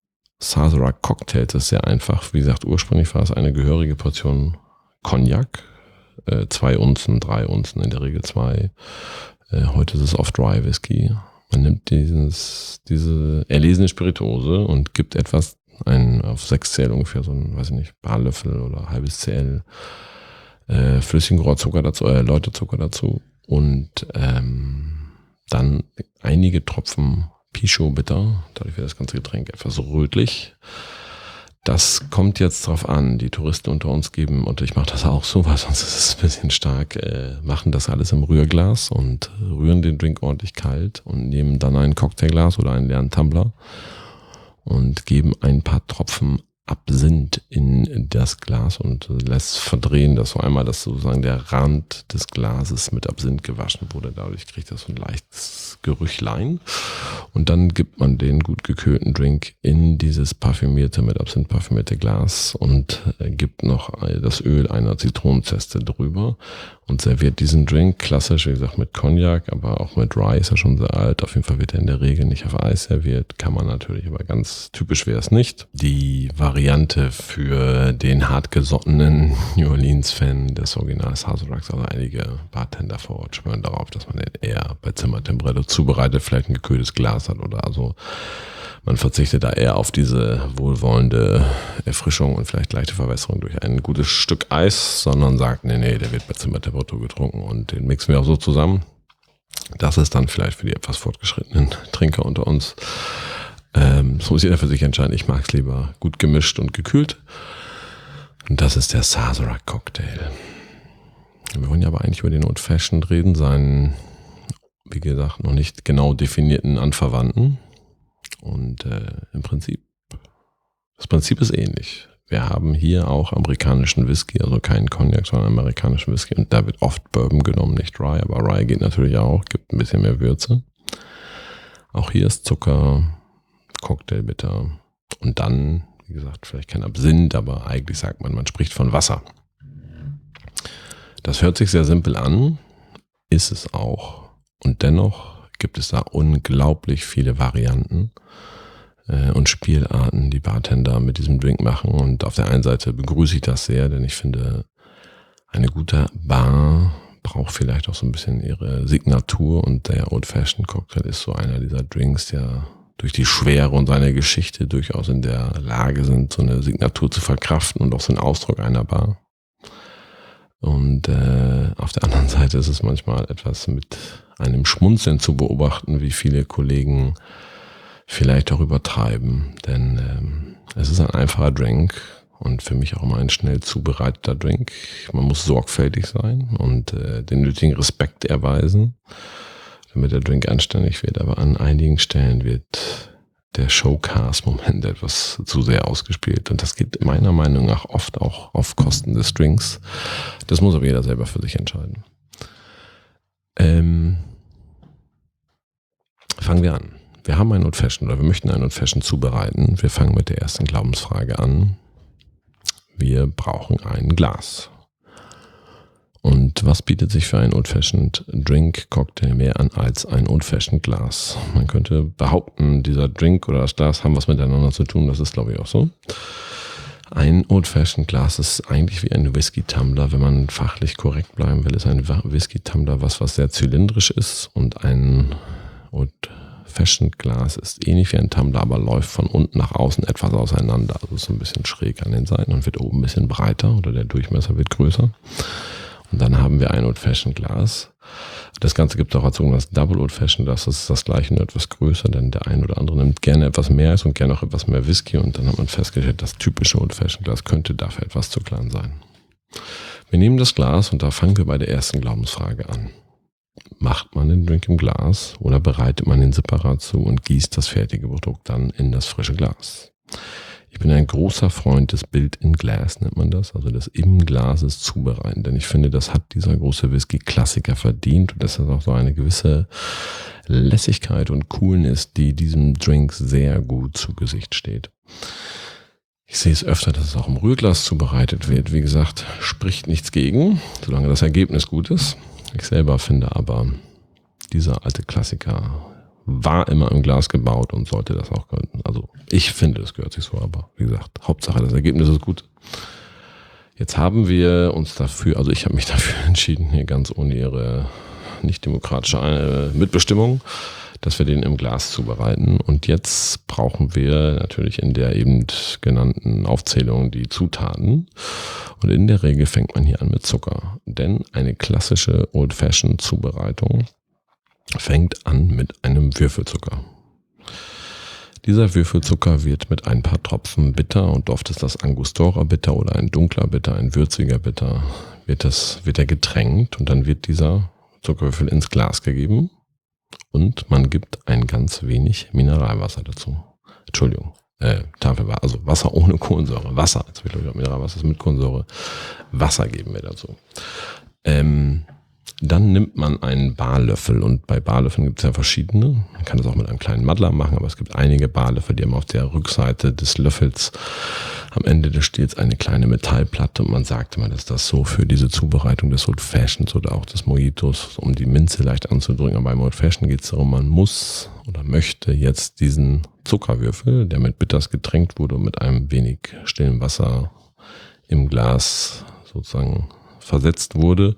Sazerac Cocktails ist sehr einfach. Wie gesagt, ursprünglich war es eine gehörige Portion Cognac. 2 Unzen, 3 Unzen, in der Regel 2. Heute ist es oft Dry Whisky. Man nimmt diese erlesene Spirituose und gibt etwas, auf 6 CL ungefähr, so ein, weiß ich nicht, Barlöffel oder halbes CL flüssigen Rohrzucker dazu, Läuterzucker dazu und dann einige Tropfen Pichot Bitter, dadurch wird das ganze Getränk etwas rötlich. Das kommt jetzt drauf an. Die Touristen unter uns geben, und ich mache das auch so, weil sonst ist es ein bisschen stark, machen das alles im Rührglas und rühren den Drink ordentlich kalt und nehmen dann ein Cocktailglas oder einen leeren Tumbler und geben ein paar Tropfen Absinth in das Glas und lässt verdrehen, dass so einmal das sozusagen der Rand des Glases mit Absinth gewaschen wurde. Dadurch kriegt das so ein leichtes Gerüchlein. Und dann gibt man den gut gekühlten Drink in dieses parfümierte, mit Absinth parfümierte Glas und gibt noch das Öl einer Zitronenzeste drüber und serviert diesen Drink klassisch, wie gesagt, mit Cognac, aber auch mit Rye, ist ja schon sehr alt. Auf jeden Fall wird er in der Regel nicht auf Eis serviert, kann man natürlich, aber ganz typisch wäre es nicht. Die Variante für den hartgesottenen New Orleans-Fan des Originals Sazeracs, also einige Bartender vor Ort schwören darauf, dass man den eher bei Zimmertemperatur zubereitet, vielleicht ein gekühltes Glas hat oder so. Man verzichtet da eher auf diese wohlwollende Erfrischung und vielleicht leichte Verwässerung durch ein gutes Stück Eis, sondern sagt, nee, der wird bei Zimmertemperatur getrunken und den mixen wir auch so zusammen. Das ist dann vielleicht für die etwas fortgeschrittenen Trinker unter uns. Das muss jeder für sich entscheiden. Ich mag es lieber gut gemischt und gekühlt. Und das ist der Sazerac Cocktail. Wir wollen ja aber eigentlich über den Old Fashioned reden, seinen, wie gesagt, noch nicht genau definierten Anverwandten. Und das Prinzip ist ähnlich. Wir haben hier auch amerikanischen Whisky, also keinen Cognac, sondern amerikanischen Whisky. Und da wird oft Bourbon genommen, nicht Rye. Aber Rye geht natürlich auch, gibt ein bisschen mehr Würze. Auch hier ist Zucker, Cocktailbitter und dann, wie gesagt, vielleicht kein Absinth, aber eigentlich sagt man spricht von Wasser. Das hört sich sehr simpel an, ist es auch. Und dennoch gibt es da unglaublich viele Varianten und Spielarten, die Bartender mit diesem Drink machen. Und auf der einen Seite begrüße ich das sehr, denn ich finde, eine gute Bar braucht vielleicht auch so ein bisschen ihre Signatur. Und der Old Fashioned Cocktail ist so einer dieser Drinks, der durch die Schwere und seine Geschichte durchaus in der Lage sind, so eine Signatur zu verkraften und auch so einen Ausdruck einer Bar. Und auf der anderen Seite ist es manchmal etwas mit einem Schmunzeln zu beobachten, wie viele Kollegen vielleicht auch übertreiben. Denn es ist ein einfacher Drink und für mich auch immer ein schnell zubereiteter Drink. Man muss sorgfältig sein und den nötigen Respekt erweisen, damit der Drink anständig wird. Aber an einigen Stellen wird der Showcase-Moment etwas zu sehr ausgespielt. Und das geht meiner Meinung nach oft auch auf Kosten des Drinks. Das muss aber jeder selber für sich entscheiden. Fangen wir an. Wir haben einen Old Fashioned oder wir möchten einen Old Fashioned zubereiten. Wir fangen mit der ersten Glaubensfrage an. Wir brauchen ein Glas. Und was bietet sich für einen Old Fashioned Drink Cocktail mehr an als ein Old Fashioned Glas? Man könnte behaupten, dieser Drink oder das Glas haben was miteinander zu tun. Das ist, glaube ich, auch so. Ein Old Fashioned Glas ist eigentlich wie ein Whisky Tumbler. Wenn man fachlich korrekt bleiben will, ist ein Whisky Tumbler was sehr zylindrisch ist. Und ein Old Fashioned Glas ist ähnlich wie ein Tumbler, aber läuft von unten nach außen etwas auseinander. Also ist so ein bisschen schräg an den Seiten und wird oben ein bisschen breiter oder der Durchmesser wird größer. Und dann haben wir ein Old Fashioned Glas. Das Ganze gibt es auch als sogenanntes Double Old Fashioned Glas. Das ist das gleiche, nur etwas größer, denn der ein oder andere nimmt gerne etwas mehr Eis und gerne auch etwas mehr Whisky. Und dann hat man festgestellt, das typische Old Fashioned Glas könnte dafür etwas zu klein sein. Wir nehmen das Glas und da fangen wir bei der ersten Glaubensfrage an. Macht man den Drink im Glas oder bereitet man ihn separat zu und gießt das fertige Produkt dann in das frische Glas? Ich bin ein großer Freund des Built in Glass, nennt man das, also des im Glases zubereiten, denn ich finde, das hat dieser große Whisky-Klassiker verdient und das ist auch so eine gewisse Lässigkeit und Coolness, die diesem Drink sehr gut zu Gesicht steht. Ich sehe es öfter, dass es auch im Rührglas zubereitet wird. Wie gesagt, spricht nichts gegen, solange das Ergebnis gut ist. Ich selber finde aber, dieser alte Klassiker war immer im Glas gebaut und sollte das auch können. Also ich finde, es gehört sich so, aber wie gesagt, Hauptsache das Ergebnis ist gut. Jetzt haben wir uns dafür, also ich habe mich dafür entschieden, hier ganz ohne ihre nicht demokratische Mitbestimmung, dass wir den im Glas zubereiten. Und jetzt brauchen wir natürlich in der eben genannten Aufzählung die Zutaten. Und in der Regel fängt man hier an mit Zucker. Denn eine klassische Old-Fashioned-Zubereitung fängt an mit einem Würfelzucker. Dieser Würfelzucker wird mit ein paar Tropfen Bitter, und oft ist das Angostura Bitter oder ein dunkler Bitter, ein würziger Bitter, wird er getränkt und dann wird dieser Zuckerwürfel ins Glas gegeben und man gibt ein ganz wenig Mineralwasser dazu. Entschuldigung, Tafelwasser, also Wasser ohne Kohlensäure. Wasser, jetzt will ich glaube Mineralwasser ist mit Kohlensäure. Wasser geben wir dazu. Dann nimmt man einen Barlöffel und bei Barlöffeln gibt es ja verschiedene. Man kann das auch mit einem kleinen Madler machen, aber es gibt einige Barlöffel, die haben auf der Rückseite des Löffels am Ende des Stils eine kleine Metallplatte und man sagt immer, dass das so für diese Zubereitung des Old Fashions oder auch des Mojitos, um die Minze leicht anzudrücken, aber beim Old Fashion geht es darum, man muss oder möchte jetzt diesen Zuckerwürfel, der mit Bitters getränkt wurde und mit einem wenig stillem Wasser im Glas sozusagen versetzt wurde,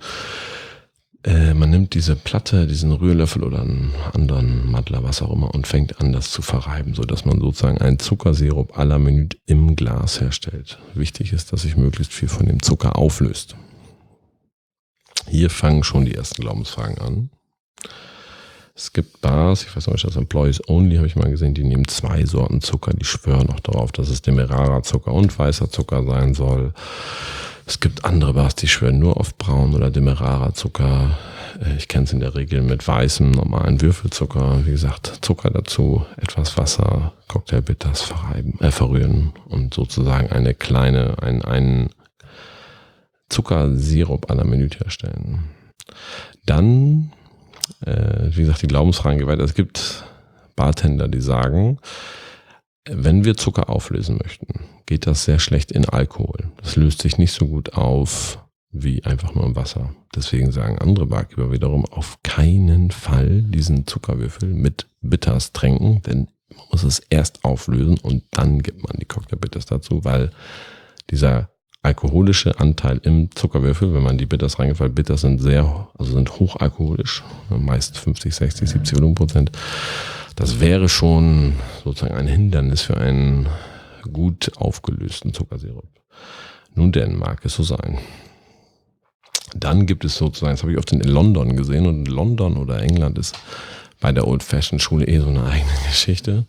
man nimmt diese Platte, diesen Rührlöffel oder einen anderen Madler, was auch immer, und fängt an, das zu verreiben, sodass man sozusagen einen Zuckersirup à la Minute im Glas herstellt. Wichtig ist, dass sich möglichst viel von dem Zucker auflöst. Hier fangen schon die ersten Glaubensfragen an. Es gibt Bars, ich weiß nicht, das Employees Only, habe ich mal gesehen, die nehmen 2 Sorten Zucker, die schwören auch darauf, dass es Demerara-Zucker und weißer Zucker sein soll. Es gibt andere Bars, die schwören nur auf Braun- oder Demerara-Zucker. Ich kenne es in der Regel mit weißem, normalen Würfelzucker. Wie gesagt, Zucker dazu, etwas Wasser, Cocktailbitters verrühren und sozusagen einen Zuckersirup à la Minute herstellen. Dann, wie gesagt, die Glaubensfragen gehen weiter. Es gibt Bartender, die sagen, wenn wir Zucker auflösen möchten, geht das sehr schlecht in Alkohol. Das löst sich nicht so gut auf wie einfach nur im Wasser. Deswegen sagen andere Barkeeper wiederum, auf keinen Fall diesen Zuckerwürfel mit Bitters tränken, denn man muss es erst auflösen und dann gibt man die Cocktailbitters dazu, weil dieser alkoholische Anteil im Zuckerwürfel, wenn man die Bitters reingibt, weil Bitters sind sind hochalkoholisch, meist 50, 60, 70 Volumenprozent. Das wäre schon sozusagen ein Hindernis für einen gut aufgelösten Zuckersirup. Nun denn, mag es so sein. Dann gibt es sozusagen, das habe ich oft in London gesehen, und London oder England ist bei der Old-Fashioned-Schule so eine eigene Geschichte.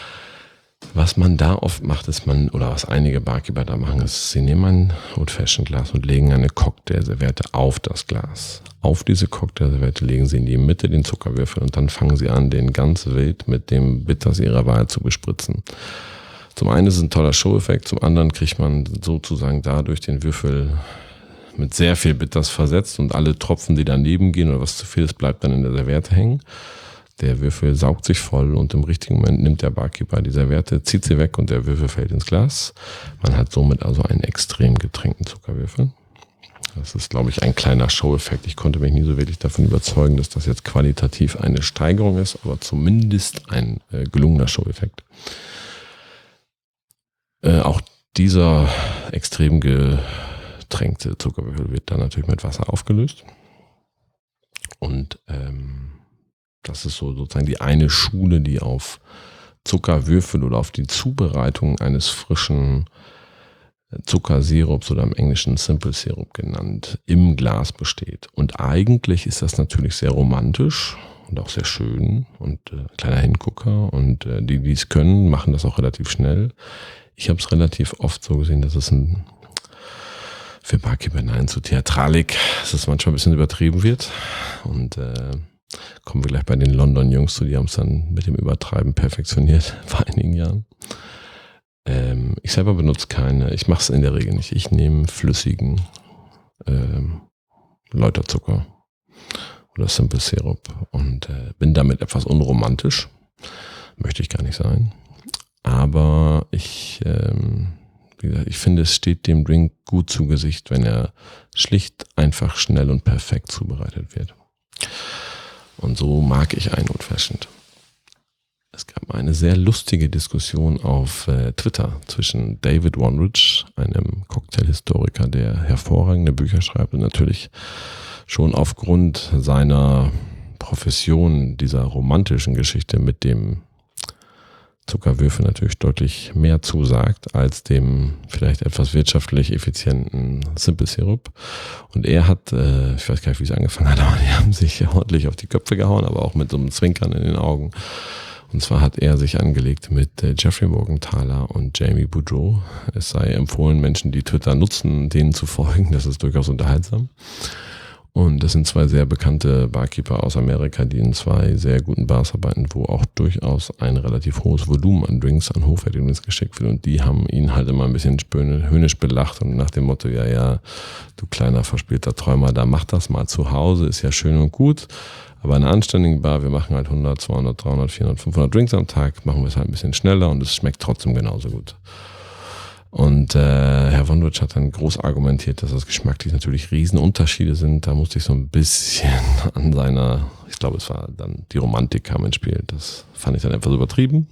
Was man da oft macht, was einige Barkeeper da machen, ist, sie nehmen ein Old-Fashioned-Glas und legen eine Cocktailserviette auf das Glas. Auf diese Cocktailserviette legen sie in die Mitte den Zuckerwürfel und dann fangen sie an, den ganz wild mit dem Bitters ihrer Wahl zu bespritzen. Zum einen ist es ein toller Show-Effekt, zum anderen kriegt man sozusagen dadurch den Würfel mit sehr viel Bitters versetzt und alle Tropfen, die daneben gehen oder was zu viel ist, bleibt dann in der Serviette hängen. Der Würfel saugt sich voll und im richtigen Moment nimmt der Barkeeper die Serviette, zieht sie weg und der Würfel fällt ins Glas. Man hat somit also einen extrem getränkten Zuckerwürfel. Das ist, glaube ich, ein kleiner Show-Effekt. Ich konnte mich nie so wirklich davon überzeugen, dass das jetzt qualitativ eine Steigerung ist, aber zumindest ein gelungener Show-Effekt. Auch dieser extrem getränkte Zuckerwürfel wird dann natürlich mit Wasser aufgelöst. Und das ist so sozusagen die eine Schule, die auf Zuckerwürfel oder auf die Zubereitung eines frischen Zuckersirups oder im Englischen Simple Syrup genannt, im Glas besteht. Und eigentlich ist das natürlich sehr romantisch und auch sehr schön und kleiner Hingucker. Und die es können, machen das auch relativ schnell. Ich habe es relativ oft so gesehen, dass es für Barkeeper zu Theatralik, dass es manchmal ein bisschen übertrieben wird. Und kommen wir gleich bei den London-Jungs zu, die haben es dann mit dem Übertreiben perfektioniert vor einigen Jahren. Ich selber benutze ich mache es in der Regel nicht. Ich nehme flüssigen Läuterzucker oder Simple Syrup und bin damit etwas unromantisch. Möchte ich gar nicht sein. Aber wie gesagt, ich finde, es steht dem Drink gut zu Gesicht, wenn er schlicht, einfach, schnell und perfekt zubereitet wird. Und so mag ich einen Old Fashioned. Es gab eine sehr lustige Diskussion auf Twitter zwischen David Wondrich, einem Cocktailhistoriker, der hervorragende Bücher schreibt und natürlich schon aufgrund seiner Profession dieser romantischen Geschichte mit dem Zuckerwürfel natürlich deutlich mehr zusagt als dem vielleicht etwas wirtschaftlich effizienten Simple Syrup. Und er hat, ich weiß gar nicht, wie es angefangen hat, aber die haben sich ordentlich auf die Köpfe gehauen, aber auch mit so einem Zwinkern in den Augen. Und zwar hat er sich angelegt mit Jeffrey Morgenthaler und Jamie Boudreau. Es sei empfohlen, Menschen, die Twitter nutzen, denen zu folgen. Das ist durchaus unterhaltsam. Und das sind zwei sehr bekannte Barkeeper aus Amerika, die in zwei sehr guten Bars arbeiten, wo auch durchaus ein relativ hohes Volumen an Drinks, an hochwertigen Drinks geschickt wird. Und die haben ihn halt immer ein bisschen höhnisch belacht und nach dem Motto, ja, du kleiner verspielter Träumer, da mach das mal zu Hause, ist ja schön und gut. Aber in einer anständigen Bar, wir machen halt 100, 200, 300, 400, 500 Drinks am Tag, machen wir es halt ein bisschen schneller und es schmeckt trotzdem genauso gut. Und Herr Wondrich hat dann groß argumentiert, dass das geschmacklich natürlich Riesenunterschiede sind. Da musste ich so ein bisschen an seiner, ich glaube es war dann die Romantik kam ins Spiel. Das fand ich dann etwas übertrieben.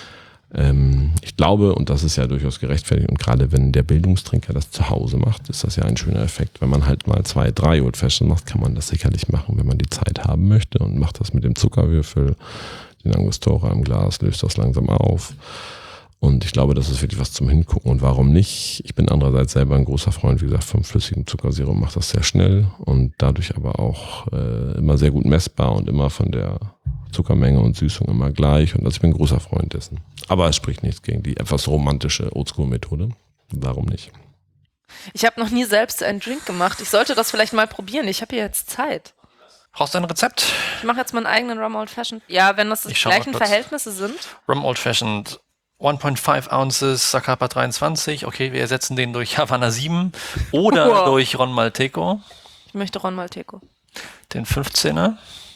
Ich glaube, und das ist ja durchaus gerechtfertigt, und gerade wenn der Bildungstrinker das zu Hause macht, ist das ja ein schöner Effekt. Wenn man halt mal 2, 3 Old Fashion macht, kann man das sicherlich machen, wenn man die Zeit haben möchte und macht das mit dem Zuckerwürfel, den Angostura im Glas, löst das langsam auf. Und ich glaube, das ist wirklich was zum Hingucken. Und warum nicht? Ich bin andererseits selber ein großer Freund, wie gesagt, vom flüssigen Zuckersirup, macht das sehr schnell und dadurch aber auch immer sehr gut messbar und immer von der Zuckermenge und Süßung immer gleich. Und also ich bin ein großer Freund dessen. Aber es spricht nichts gegen die etwas romantische Oldschool-Methode. Warum nicht? Ich habe noch nie selbst einen Drink gemacht. Ich sollte das vielleicht mal probieren. Ich habe hier jetzt Zeit. Brauchst du ein Rezept? Ich mache jetzt meinen eigenen Rum Old Fashioned. Ja, wenn das die gleichen Verhältnisse sind. Rum Old Fashioned 1,5 Ounces, Zacapa 23. Okay, wir ersetzen den durch Havana 7 oder durch Ron Malteco. Ich möchte Ron Malteco. Den 15er.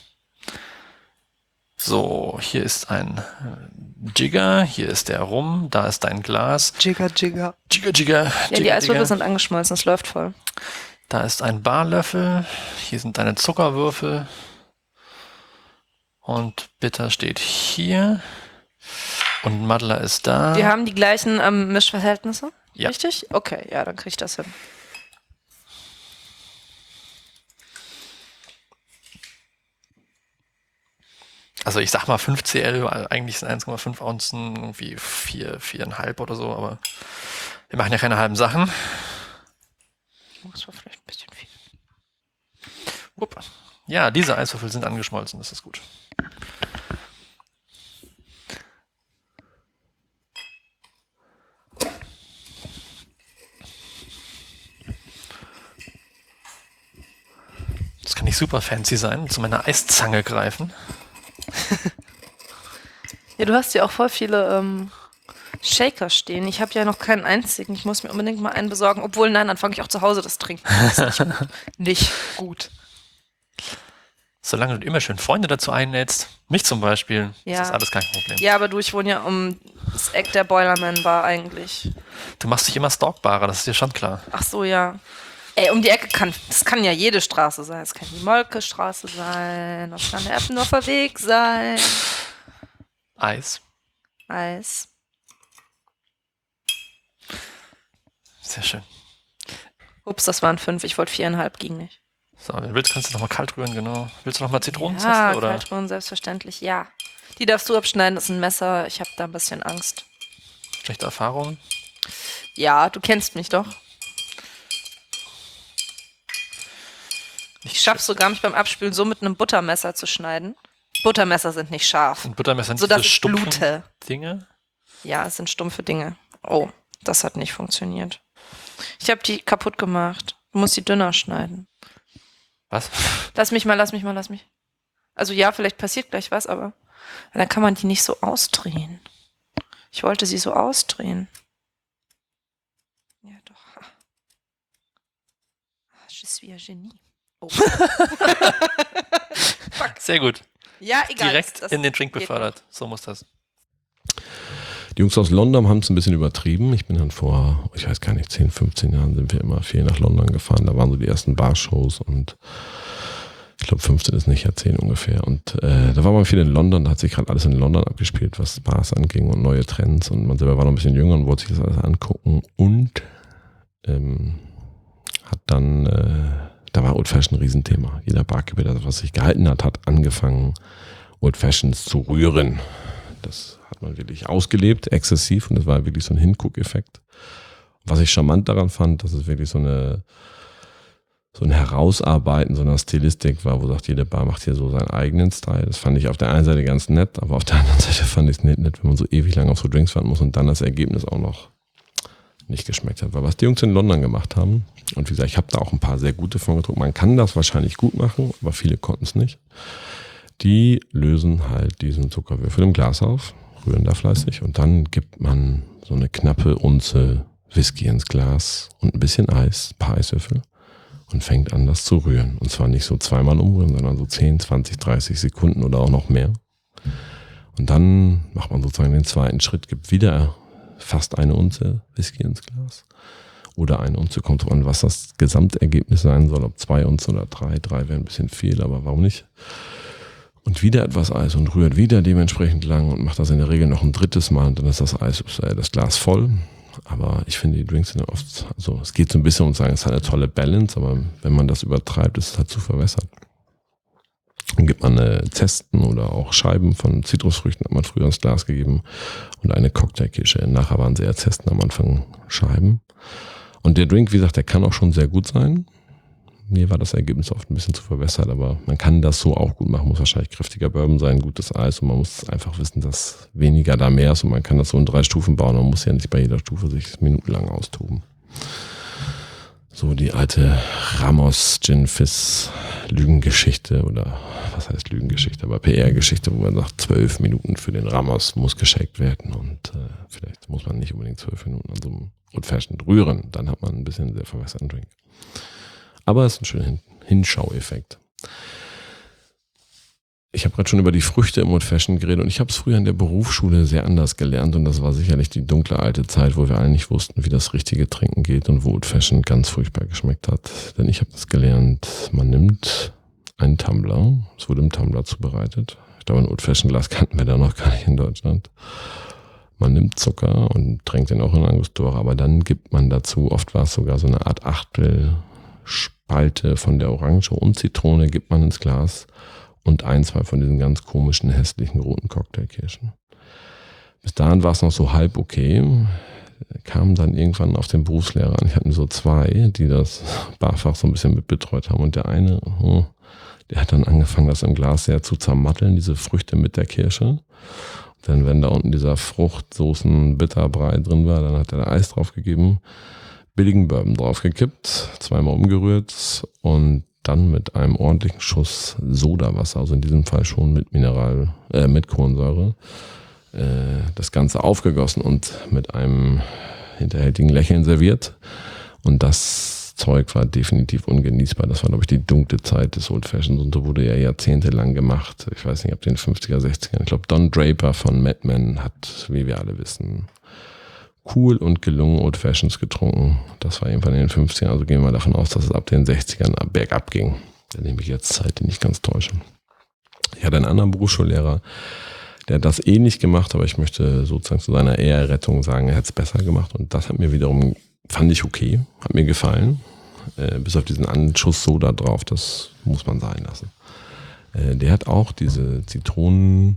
So, hier ist ein Jigger, hier ist der Rum, da ist dein Glas. Jigger. Jigger. Ja, die Eiswürfel sind angeschmolzen, es läuft voll. Da ist ein Barlöffel, hier sind deine Zuckerwürfel. Und Bitter steht hier. Und Madler ist da. Wir haben die gleichen Mischverhältnisse? Ja. Richtig? Okay, ja, dann kriege ich das hin. Also ich sag mal 5 Cl, weil eigentlich sind 1,5 Ounzen irgendwie 4,5 oder so, aber wir machen ja keine halben Sachen. Das war vielleicht ein bisschen viel. Upp. Ja, diese Eiswürfel sind angeschmolzen, das ist gut. Das kann nicht super fancy sein, zu meiner Eiszange greifen. Ja, du hast ja auch voll viele Shaker stehen. Ich habe ja noch keinen einzigen. Ich muss mir unbedingt mal einen besorgen. Obwohl, nein, dann fange ich auch zu Hause das Trinken. Das ist nicht gut. Solange du immer schön Freunde dazu einlädst, mich zum Beispiel, ja. ist das alles kein Problem. Ja, aber ich wohne ja um das Eck der Boilerman Bar eigentlich. Du machst dich immer stalkbarer, das ist dir schon klar. Ach so, ja. Ey, um die Ecke das kann ja jede Straße sein. Es kann die Molkestraße sein, das kann der Eppendorfer Weg sein. Eis. Sehr schön. Ups, das waren 5. Ich wollte 4,5, ging nicht. So, wenn du willst, kannst du nochmal kalt rühren, genau. Willst du nochmal Zitronenzeste? Ja, oder? kalt rühren, selbstverständlich, ja. Die darfst du abschneiden, das ist ein Messer. Ich habe da ein bisschen Angst. Schlechte Erfahrung? Ja, du kennst mich doch. Ich schaff's sogar, mich beim Abspülen so mit einem Buttermesser zu schneiden. Buttermesser sind nicht scharf. Und Buttermesser sind sodass diese ich blute. Dinge? Ja, es sind stumpfe Dinge. Oh, das hat nicht funktioniert. Ich habe die kaputt gemacht. Du musst die dünner schneiden. Was? Lass mich. Also ja, vielleicht passiert gleich was, aber dann kann man die nicht so ausdrehen. Ich wollte sie so ausdrehen. Ja, doch. Je suis un Genie. Oh. Sehr gut. Ja, egal. Direkt in den Drink befördert. So muss das. Die Jungs aus London haben es ein bisschen übertrieben. Ich bin dann vor, ich weiß gar nicht, 10, 15 Jahren sind wir immer viel nach London gefahren. Da waren so die ersten Barshows und Ich glaube 15 ist nicht, ja 10 ungefähr. Und da war man viel in London, da hat sich gerade alles in London abgespielt, was Bars anging und neue Trends. Und man selber war noch ein bisschen jünger und wollte sich das alles angucken. Und hat dann, da war Old Fashion ein Riesenthema. Jeder Barkeeper, der was sich gehalten hat, hat angefangen, Old Fashions zu rühren. Das hat man wirklich ausgelebt, exzessiv. Und das war wirklich so ein Hinguck-Effekt. Was ich charmant daran fand, dass es wirklich so ein Herausarbeiten so einer Stilistik war, wo sagt, jede Bar macht hier so seinen eigenen Style. Das fand ich auf der einen Seite ganz nett, aber auf der anderen Seite fand ich es nicht nett, wenn man so ewig lang auf so Drinks warten muss und dann das Ergebnis auch noch nicht geschmeckt hat. Weil was die Jungs in London gemacht haben, und wie gesagt, ich habe da auch ein paar sehr gute von getrunken, man kann das wahrscheinlich gut machen, aber viele konnten es nicht. Die lösen halt diesen Zuckerwürfel im Glas auf, rühren da fleißig und dann gibt man so eine knappe Unze Whisky ins Glas und ein bisschen Eis, ein paar Eiswürfel und fängt an, das zu rühren. Und zwar nicht so zweimal umrühren, sondern so 10, 20, 30 Sekunden oder auch noch mehr. Und dann macht man sozusagen den zweiten Schritt, gibt wieder fast eine Unze Whisky ins Glas. Oder eine Unze, kommt drauf an, was das Gesamtergebnis sein soll, ob 2 Unzen oder 3. 3 wäre ein bisschen viel, aber warum nicht? Und wieder etwas Eis und rührt wieder dementsprechend lang und macht das in der Regel noch ein drittes Mal und dann ist das Glas voll. Aber ich finde, die Drinks sind oft, also es geht so ein bisschen und sagen, es hat eine tolle Balance, aber wenn man das übertreibt, ist es halt zu verwässert. Dann gibt man Zesten oder auch Scheiben von Zitrusfrüchten, hat man früher ins Glas gegeben und eine Cocktailkirsche. Nachher waren sie eher Zesten, am Anfang Scheiben. Und der Drink, wie gesagt, der kann auch schon sehr gut sein. Mir war das Ergebnis oft ein bisschen zu verwässert, aber man kann das so auch gut machen, muss wahrscheinlich kräftiger Bourbon sein, gutes Eis und man muss einfach wissen, dass weniger da mehr ist und man kann das so in 3 Stufen bauen, man muss ja nicht bei jeder Stufe sich minutenlang austoben. So die alte Ramos Gin Fizz Lügengeschichte oder was heißt Lügengeschichte, aber PR-Geschichte, wo man sagt, 12 Minuten für den Ramos muss geshakt werden und vielleicht muss man nicht unbedingt 12 Minuten an so einem Old Fashioned rühren, dann hat man ein bisschen sehr verwässerten Drink. Aber es ist ein schöner Hinschaueffekt. Ich habe gerade schon über die Früchte im Old Fashioned geredet und ich habe es früher in der Berufsschule sehr anders gelernt und das war sicherlich die dunkle alte Zeit, wo wir alle nicht wussten, wie das richtige Trinken geht und wo Old Fashioned ganz furchtbar geschmeckt hat. Denn ich habe das gelernt, man nimmt einen Tumbler, es wurde im Tumbler zubereitet. Ich glaube, ein Old Fashioned Glas kannten wir da noch gar nicht in Deutschland. Man nimmt Zucker und tränkt den auch in Angostura, aber dann gibt man dazu, oft war es sogar so eine Art Spalte von der Orange und Zitrone gibt man ins Glas und 1, 2 von diesen ganz komischen, hässlichen roten Cocktailkirschen. Bis dahin war es noch so halb okay, kam dann irgendwann auf den Berufslehrer an. Ich hatte so 2, die das Barfach so ein bisschen mitbetreut haben und der eine, der hat dann angefangen, das im Glas sehr zu zermatteln, diese Früchte mit der Kirsche. Dann, wenn da unten dieser Fruchtsoßen-Bitterbrei drin war, dann hat er da Eis drauf gegeben, billigen Bourbon draufgekippt, 2-mal umgerührt und dann mit einem ordentlichen Schuss Sodawasser, also in diesem Fall schon mit mit Kohlensäure, das Ganze aufgegossen und mit einem hinterhältigen Lächeln serviert. Und das Zeug war definitiv ungenießbar. Das war, glaube ich, die dunkle Zeit des Old Fashions und so wurde ja jahrzehntelang gemacht. Ich weiß nicht, ob den 50er, 60er, ich glaube Don Draper von Mad Men hat, wie wir alle wissen, cool und gelungen Old Fashions getrunken. Das war irgendwann in den 50ern, also gehen wir davon aus, dass es ab den 60ern bergab ging. Da nehme ich jetzt Zeit, die nicht ganz täusche. Ich hatte einen anderen Berufsschullehrer, der hat das ähnlich gemacht, aber ich möchte sozusagen zu seiner Ehrrettung sagen, er hat es besser gemacht und das hat mir wiederum, fand ich okay, hat mir gefallen. Bis auf diesen Anschuss Soda drauf, das muss man sein lassen. Der hat auch diese Zitronenachtel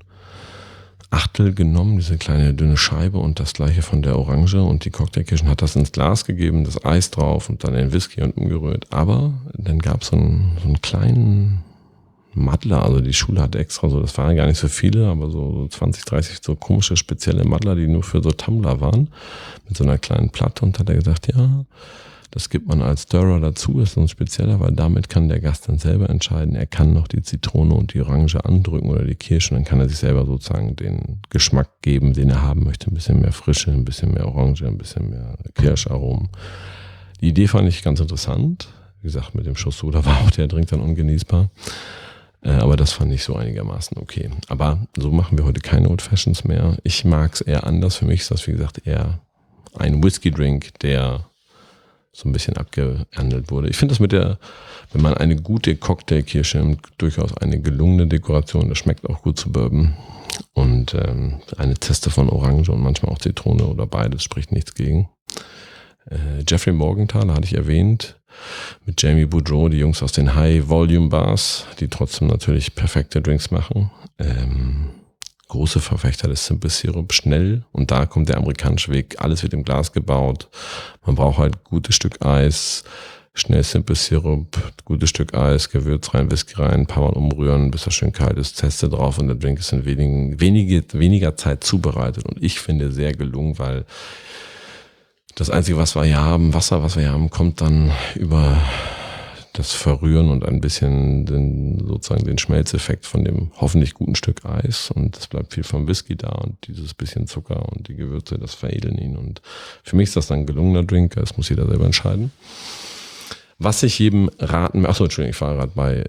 genommen, diese kleine dünne Scheibe und das gleiche von der Orange und die Cocktailkirschen, hat das ins Glas gegeben, das Eis drauf und dann den Whisky und umgerührt. Aber dann gab es so einen kleinen Madler, also die Schule hatte extra so, das waren gar nicht so viele, aber so 20, 30 so komische spezielle Madler, die nur für so Tumbler waren, mit so einer kleinen Platte und hat er gesagt, ja, das gibt man als Stirrer dazu, ist so ein spezieller, weil damit kann der Gast dann selber entscheiden, er kann noch die Zitrone und die Orange andrücken oder die Kirsche, dann kann er sich selber sozusagen den Geschmack geben, den er haben möchte, ein bisschen mehr Frische, ein bisschen mehr Orange, ein bisschen mehr Kirscharomen. Die Idee fand ich ganz interessant, wie gesagt, mit dem Schuss Soda war auch der Drink dann ungenießbar. Aber das fand ich so einigermaßen okay. Aber so machen wir heute keine Old Fashions mehr. Ich mag es eher anders. Für mich ist das, wie gesagt, eher ein Whisky-Drink, der so ein bisschen abgehandelt wurde. Ich finde das wenn man eine gute Cocktailkirsche, durchaus eine gelungene Dekoration, das schmeckt auch gut zu Bourbon. Und eine Zeste von Orange und manchmal auch Zitrone oder beides spricht nichts gegen. Jeffrey Morgenthaler hatte ich erwähnt, mit Jamie Boudreau, die Jungs aus den High-Volume-Bars, die trotzdem natürlich perfekte Drinks machen. Große Verfechter des Simple Syrup, schnell, und da kommt der amerikanische Weg, alles wird im Glas gebaut, man braucht halt gutes Stück Eis, schnell Simple Syrup, gutes Stück Eis, Gewürz rein, Whisky rein, ein paar Mal umrühren, bis er schön kalt ist, Zeste drauf und der Drink ist in weniger Zeit zubereitet und ich finde sehr gelungen, weil das Einzige, was wir hier haben, Wasser, was wir hier haben, kommt dann über das Verrühren und ein bisschen den Schmelzeffekt von dem hoffentlich guten Stück Eis und es bleibt viel vom Whisky da und dieses bisschen Zucker und die Gewürze, das veredeln ihn und für mich ist das dann ein gelungener Drink, das muss jeder selber entscheiden. Was ich jedem raten, Entschuldigung, ich war gerade bei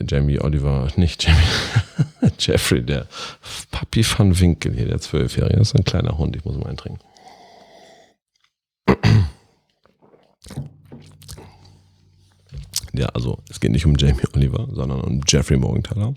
Jeffrey, der Papi van Winkle hier, der 12-Jährige, das ist ein kleiner Hund, ich muss mal eintrinken. Ja, also es geht nicht um Jamie Oliver, sondern um Jeffrey Morgenthaler.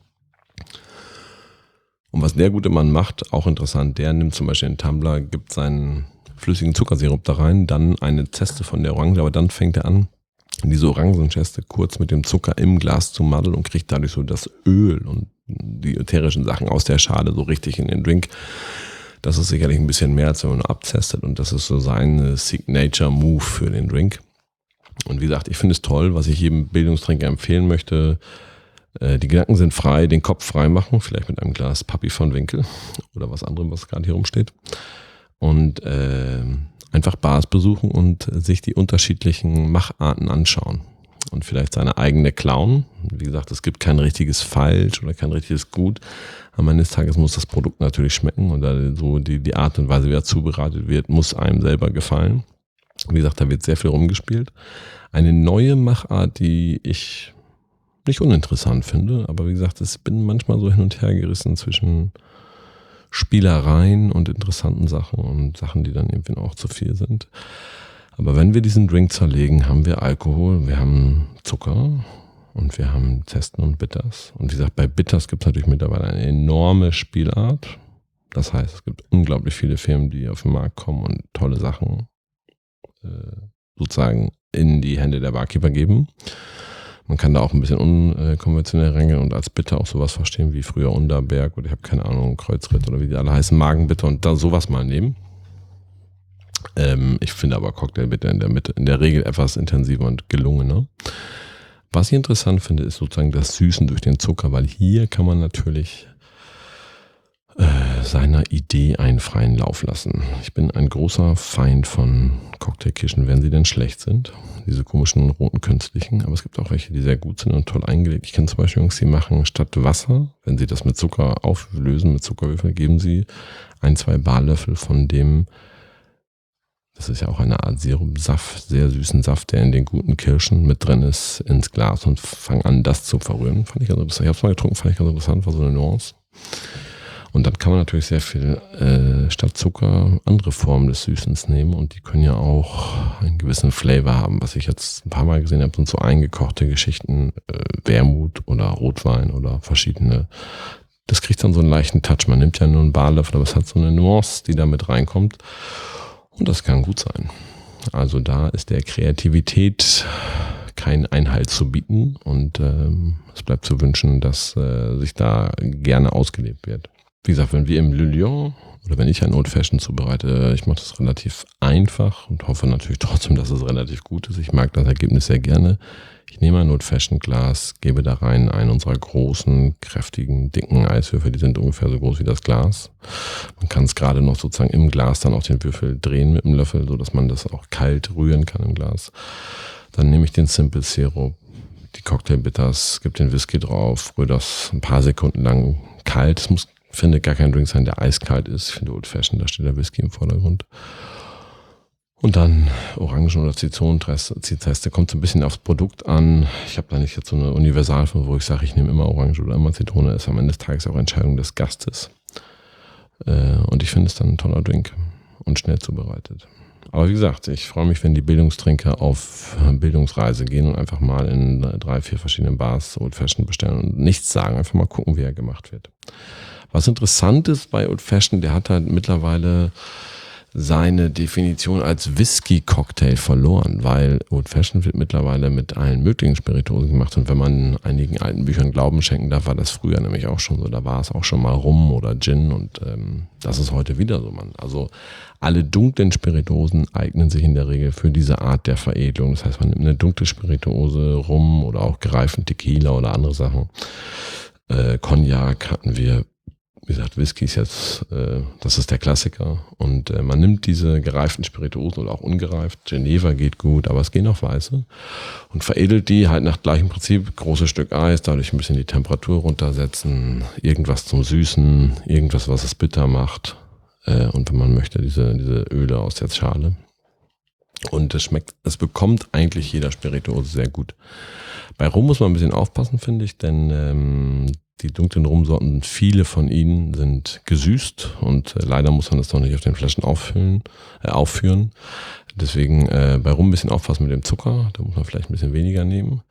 Und was der gute Mann macht, auch interessant, der nimmt zum Beispiel einen Tumbler, gibt seinen flüssigen Zuckersirup da rein, dann eine Zeste von der Orange, aber dann fängt er an, diese Orangenzeste kurz mit dem Zucker im Glas zu maddeln und kriegt dadurch so das Öl und die ätherischen Sachen aus der Schale so richtig in den Drink. Das ist sicherlich ein bisschen mehr, als wenn man abzestet und das ist so sein Signature-Move für den Drink. Und wie gesagt, ich finde es toll, was ich jedem Bildungstrinker empfehlen möchte. Die Gedanken sind frei, den Kopf frei machen, vielleicht mit einem Glas Papi von Winkle oder was anderem, was gerade hier rumsteht. Und einfach Bars besuchen und sich die unterschiedlichen Macharten anschauen. Und vielleicht seine eigene klauen. Wie gesagt, es gibt kein richtiges Falsch oder kein richtiges Gut. Am Ende des Tages muss das Produkt natürlich schmecken und so die Art und Weise, wie er zubereitet wird, muss einem selber gefallen. Wie gesagt, da wird sehr viel rumgespielt. Eine neue Machart, die ich nicht uninteressant finde, aber wie gesagt, ich bin manchmal so hin und her gerissen zwischen Spielereien und interessanten Sachen und Sachen, die dann irgendwie auch zu viel sind. Aber wenn wir diesen Drink zerlegen, haben wir Alkohol, wir haben Zucker und wir haben Zesten und Bitters. Und wie gesagt, bei Bitters gibt es natürlich mittlerweile eine enorme Spielart. Das heißt, es gibt unglaublich viele Firmen, die auf den Markt kommen und tolle Sachen sozusagen in die Hände der Barkeeper geben. Man kann da auch ein bisschen unkonventionell reingehen und als Bitter auch sowas verstehen wie früher Unterberg oder ich habe keine Ahnung, Kreuzritt oder wie die alle heißen, Magenbitter und da sowas mal nehmen. Ich finde aber Cocktailbitter in der Regel etwas intensiver und gelungener. Was ich interessant finde, ist sozusagen das Süßen durch den Zucker, weil hier kann man natürlich seiner Idee einen freien Lauf lassen. Ich bin ein großer Feind von Cocktailkirschen, wenn sie denn schlecht sind. Diese komischen roten künstlichen, aber es gibt auch welche, die sehr gut sind und toll eingelegt. Ich kenne zum Beispiel Jungs, die machen statt Wasser, wenn sie das mit Zucker auflösen, mit Zuckerwürfel, geben sie 1-2 Barlöffel von dem, das ist ja auch eine Art Sirupsaft, sehr süßen Saft, der in den guten Kirschen mit drin ist, ins Glas und fangen an, das zu verrühren. Fand ich ganz interessant. Ich habe es mal getrunken, fand ich ganz interessant, war so eine Nuance. Und dann kann man natürlich sehr viel statt Zucker andere Formen des Süßens nehmen und die können ja auch einen gewissen Flavor haben. Was ich jetzt ein paar Mal gesehen habe, sind so eingekochte Geschichten, Wermut oder Rotwein oder verschiedene. Das kriegt dann so einen leichten Touch. Man nimmt ja nur einen Barlöffel, aber es hat so eine Nuance, die da mit reinkommt und das kann gut sein. Also da ist der Kreativität kein Einhalt zu bieten und es bleibt zu wünschen, dass sich da gerne ausgelebt wird. Wie gesagt, wenn wir im Le Lion oder wenn ich ein Old Fashion zubereite, ich mache das relativ einfach und hoffe natürlich trotzdem, dass es relativ gut ist. Ich mag das Ergebnis sehr gerne. Ich nehme ein Old Fashion Glas, gebe da rein einen unserer großen, kräftigen, dicken Eiswürfel, die sind ungefähr so groß wie das Glas. Man kann es gerade noch sozusagen im Glas dann auch den Würfel drehen mit dem Löffel, sodass man das auch kalt rühren kann im Glas. Dann nehme ich den Simple Syrup, die Cocktail Bitters, gebe den Whisky drauf, rühre das ein paar Sekunden lang kalt. Es muss, finde, gar kein Drink sein, der eiskalt ist. Ich finde Old Fashion, da steht der Whisky im Vordergrund. Und dann Orangen- oder Zitronenzeste, kommt so ein bisschen aufs Produkt an. Ich habe da nicht jetzt so eine Universalformel, wo ich sage, ich nehme immer Orange oder immer Zitrone. Das ist am Ende des Tages auch Entscheidung des Gastes. Und ich finde es dann ein toller Drink und schnell zubereitet. Aber wie gesagt, ich freue mich, wenn die Bildungstrinker auf Bildungsreise gehen und einfach mal in 3, 4 verschiedenen Bars Old Fashioned bestellen und nichts sagen, einfach mal gucken, wie er gemacht wird. Was interessant ist bei Old Fashioned, der hat halt mittlerweile seine Definition als Whisky-Cocktail verloren, weil Old Fashioned wird mittlerweile mit allen möglichen Spirituosen gemacht und wenn man einigen alten Büchern Glauben schenken darf, war das früher nämlich auch schon so, da war es auch schon mal Rum oder Gin und das ist heute wieder so, Mann. Also alle dunklen Spirituosen eignen sich in der Regel für diese Art der Veredelung, das heißt, man nimmt eine dunkle Spirituose, Rum oder auch gereiften Tequila oder andere Sachen. Cognac hatten wir. Wie gesagt, Whisky ist jetzt, das ist der Klassiker. Und man nimmt diese gereiften Spirituosen oder auch ungereift. Geneva geht gut, aber es gehen auch weiße. Und veredelt die halt nach gleichem Prinzip. Großes Stück Eis, dadurch ein bisschen die Temperatur runtersetzen. Irgendwas zum Süßen, irgendwas, was es bitter macht. Und wenn man möchte, diese Öle aus der Schale. Und es bekommt eigentlich jeder Spirituose sehr gut. Bei Rum muss man ein bisschen aufpassen, finde ich, denn die dunklen Rumsorten, viele von ihnen sind gesüßt und leider muss man das noch nicht auf den Flaschen aufführen. Deswegen bei Rum ein bisschen aufpassen mit dem Zucker, da muss man vielleicht ein bisschen weniger nehmen.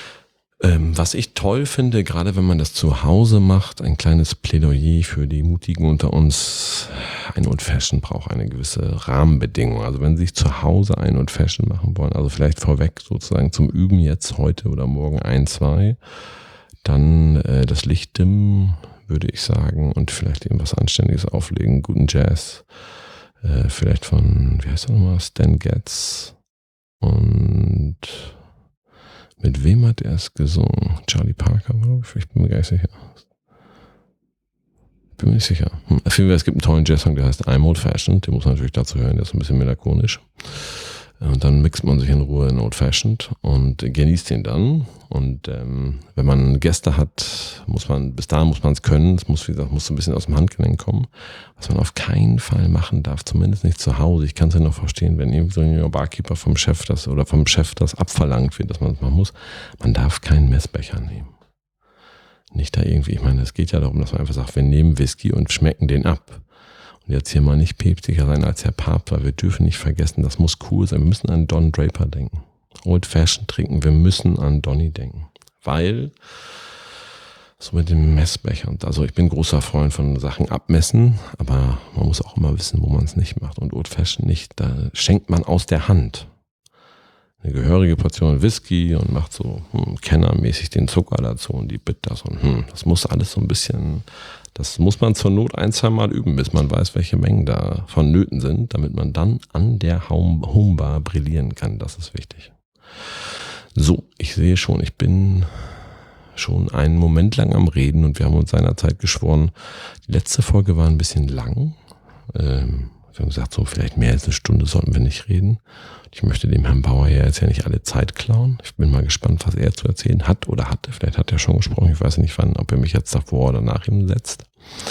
Was ich toll finde, gerade wenn man das zu Hause macht, ein kleines Plädoyer für die Mutigen unter uns, ein Old Fashioned braucht eine gewisse Rahmenbedingung. Also wenn Sie sich zu Hause ein Old Fashioned machen wollen, also vielleicht vorweg sozusagen zum Üben jetzt heute oder morgen 1, 2, dann das Licht dimmen, würde ich sagen, und vielleicht irgendwas Anständiges auflegen, guten Jazz, vielleicht von, wie heißt er nochmal, Stan Getz. Und mit wem hat er es gesungen? Charlie Parker, glaube ich, bin mir gar nicht sicher. Bin mir nicht sicher. Auf jeden Fall, es gibt einen tollen Jazz-Song, der heißt I'm Old Fashioned, den muss man natürlich dazu hören, der ist ein bisschen melancholisch. Und dann mixt man sich in Ruhe in Old Fashioned und genießt ihn dann. Und wenn man Gäste hat, bis dahin muss man es können. Es muss, wie gesagt, muss so ein bisschen aus dem Handgelenk kommen. Was man auf keinen Fall machen darf, zumindest nicht zu Hause. Ich kann es ja noch verstehen, wenn irgendwie so ein Barkeeper vom Chef das abverlangt wird, dass man das machen muss. Man darf keinen Messbecher nehmen. Nicht da irgendwie, ich meine, es geht ja darum, dass man einfach sagt, wir nehmen Whisky und schmecken den ab. Und jetzt hier mal nicht päpstlicher sein als Herr Papst, weil wir dürfen nicht vergessen, das muss cool sein. Wir müssen an Don Draper denken. Old Fashioned trinken, wir müssen an Donny denken. Weil, so mit dem Messbecher, also ich bin großer Freund von Sachen abmessen, aber man muss auch immer wissen, wo man es nicht macht. Und Old Fashioned nicht, da schenkt man aus der Hand eine gehörige Portion Whisky und macht so kennermäßig den Zucker dazu und die Bitters und das muss alles so ein bisschen, das muss man zur Not 1, 2 Mal üben, bis man weiß, welche Mengen da vonnöten sind, damit man dann an der Homebar brillieren kann. Das ist wichtig. So, ich sehe schon, ich bin schon einen Moment lang am Reden und wir haben uns seinerzeit geschworen, die letzte Folge war ein bisschen lang. Wir haben gesagt, so vielleicht mehr als eine Stunde sollten wir nicht reden. Ich möchte dem Herrn Bauer jetzt ja nicht alle Zeit klauen. Ich bin mal gespannt, was er zu erzählen hat oder hatte. Vielleicht hat er schon gesprochen. Ich weiß nicht wann, ob er mich jetzt davor oder nach ihm setzt.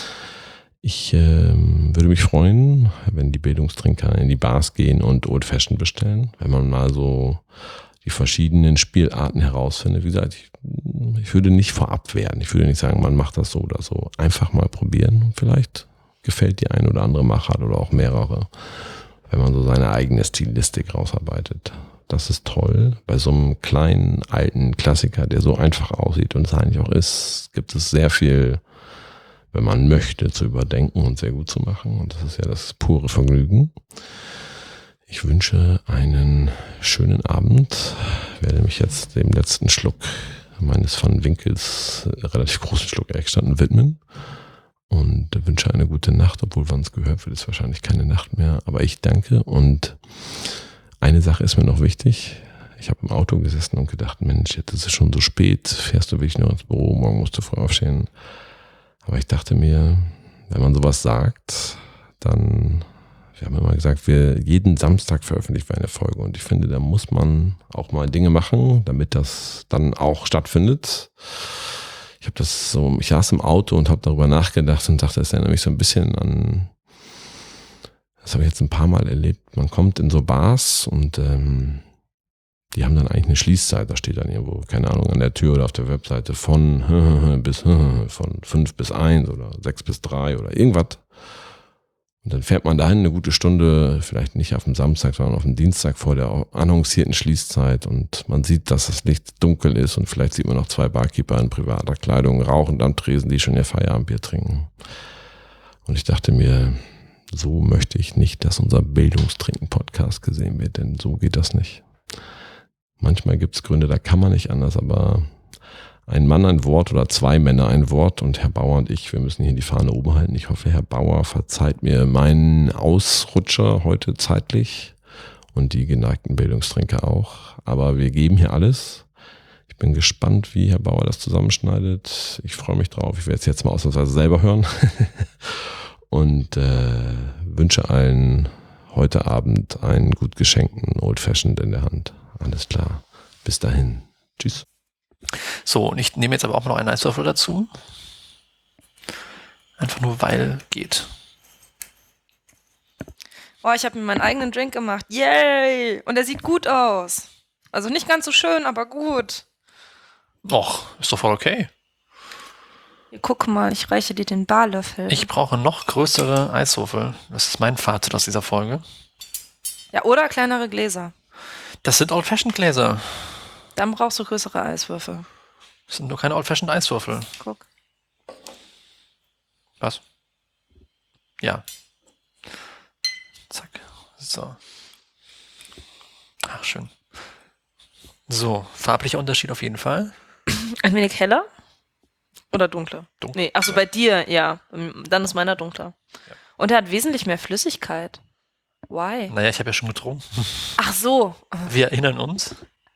Ich würde mich freuen, wenn die Bildungstrinker in die Bars gehen und Old Fashioned bestellen. Wenn man mal so die verschiedenen Spielarten herausfindet. Wie gesagt, ich würde nicht vorab werden. Ich würde nicht sagen, man macht das so oder so. Einfach mal probieren. Vielleicht gefällt die ein oder andere Machart oder auch mehrere, wenn man so seine eigene Stilistik rausarbeitet. Das ist toll. Bei so einem kleinen, alten Klassiker, der so einfach aussieht und es eigentlich auch ist, gibt es sehr viel, wenn man möchte, zu überdenken und sehr gut zu machen. Und das ist ja das pure Vergnügen. Ich wünsche einen schönen Abend. Ich werde mich jetzt dem letzten Schluck meines Van Winkels, relativ großen Schluck Eckstanden, widmen. Und wünsche eine gute Nacht, obwohl wann es gehört wird, ist wahrscheinlich keine Nacht mehr. Aber ich danke und eine Sache ist mir noch wichtig. Ich habe im Auto gesessen und gedacht, Mensch, jetzt ist es schon so spät, fährst du wirklich nur ins Büro, morgen musst du früh aufstehen. Aber ich dachte mir, wenn man sowas sagt, dann, wir haben immer gesagt, jeden Samstag veröffentlichen wir eine Folge und ich finde, da muss man auch mal Dinge machen, damit das dann auch stattfindet. Ich saß im Auto und habe darüber nachgedacht und dachte, das erinnert mich so ein bisschen an, das habe ich jetzt ein paar Mal erlebt, man kommt in so Bars und die haben dann eigentlich eine Schließzeit, da steht dann irgendwo, keine Ahnung, an der Tür oder auf der Webseite von 5 bis 1 oder 6 bis 3 oder irgendwas. Und dann fährt man dahin eine gute Stunde, vielleicht nicht auf dem Samstag, sondern auf dem Dienstag vor der annoncierten Schließzeit und man sieht, dass das Licht dunkel ist und vielleicht sieht man noch 2 Barkeeper in privater Kleidung rauchend am Tresen, die schon ihr Feierabendbier trinken. Und ich dachte mir, so möchte ich nicht, dass unser Bildungstrinken-Podcast gesehen wird, denn so geht das nicht. Manchmal gibt es Gründe, da kann man nicht anders, aber ein Mann ein Wort oder 2 Männer ein Wort und Herr Bauer und ich, wir müssen hier die Fahne oben halten. Ich hoffe, Herr Bauer verzeiht mir meinen Ausrutscher heute zeitlich und die geneigten Bildungstrinker auch. Aber wir geben hier alles. Ich bin gespannt, wie Herr Bauer das zusammenschneidet. Ich freue mich drauf. Ich werde es jetzt mal ausnahmsweise selber hören und wünsche allen heute Abend einen gut geschenkten Old Fashioned in der Hand. Alles klar. Bis dahin. Tschüss. So, und ich nehme jetzt aber auch noch einen Eiswürfel dazu. Einfach nur, weil geht. Oh, ich habe mir meinen eigenen Drink gemacht. Yay! Und der sieht gut aus. Also nicht ganz so schön, aber gut. Och, ist doch voll okay. Hier, guck mal, ich reiche dir den Barlöffel. Ich brauche noch größere Eiswürfel. Das ist mein Fazit aus dieser Folge. Ja, oder kleinere Gläser. Das sind Old-Fashioned-Gläser. Dann brauchst du größere Eiswürfel. Das sind nur keine Old-Fashioned-Eiswürfel. Guck. Was? Ja. Zack. So. Ach, schön. So, farblicher Unterschied auf jeden Fall. Ein wenig heller? Oder dunkler? Dunkel. Nee, achso, bei dir, ja. Dann ist meiner dunkler. Ja. Und er hat wesentlich mehr Flüssigkeit. Why? Naja, ich habe ja schon getrunken. Ach so. Wir erinnern uns.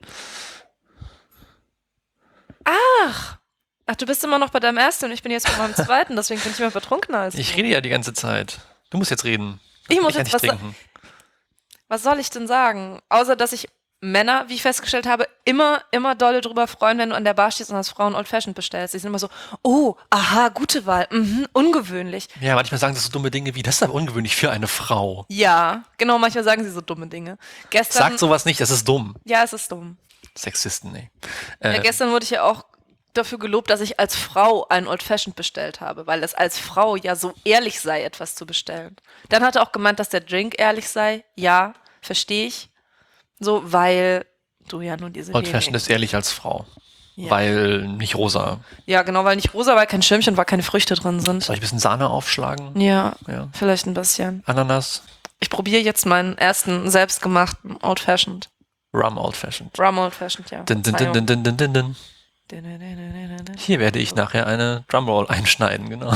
Ach, du bist immer noch bei deinem ersten und ich bin jetzt bei meinem zweiten, deswegen bin ich immer betrunkener als Ich du. rede ja die ganze Zeit. Du musst jetzt reden. Ich muss kann jetzt nicht trinken. Was soll ich denn sagen? Außer, dass ich Männer, wie ich festgestellt habe, immer dolle drüber freuen, wenn du an der Bar stehst und als Frauen Old Fashioned bestellst. Die sind immer so, oh, aha, gute Wahl, ungewöhnlich. Ja, manchmal sagen sie so dumme Dinge wie, das ist aber ungewöhnlich für eine Frau. Ja, genau, manchmal sagen sie so dumme Dinge. Gestern, Sagt sowas nicht, das ist dumm. ja, es ist dumm. Sexisten, nee. Ja, gestern wurde ich ja auch dafür gelobt, dass ich als Frau einen Old Fashioned bestellt habe, weil es als Frau ja so ehrlich sei, etwas zu bestellen. Dann hat er auch gemeint, dass der Drink ehrlich sei. Ja, verstehe ich. So, weil du ja nur diese Old Fashioned ist ehrlich als Frau. Ja. Weil nicht rosa. Ja, genau, weil nicht rosa, weil kein Schirmchen, weil keine Früchte drin sind. Soll ich ein bisschen Sahne aufschlagen? Ja, Ja. vielleicht ein bisschen. Ananas? Ich probiere jetzt meinen ersten selbstgemachten Old Fashioned. Rum Old Fashioned. Rum Old Fashioned, ja. Din, din, din, din, din, din, din, din. Hier werde ich nachher eine Drumroll einschneiden, genau.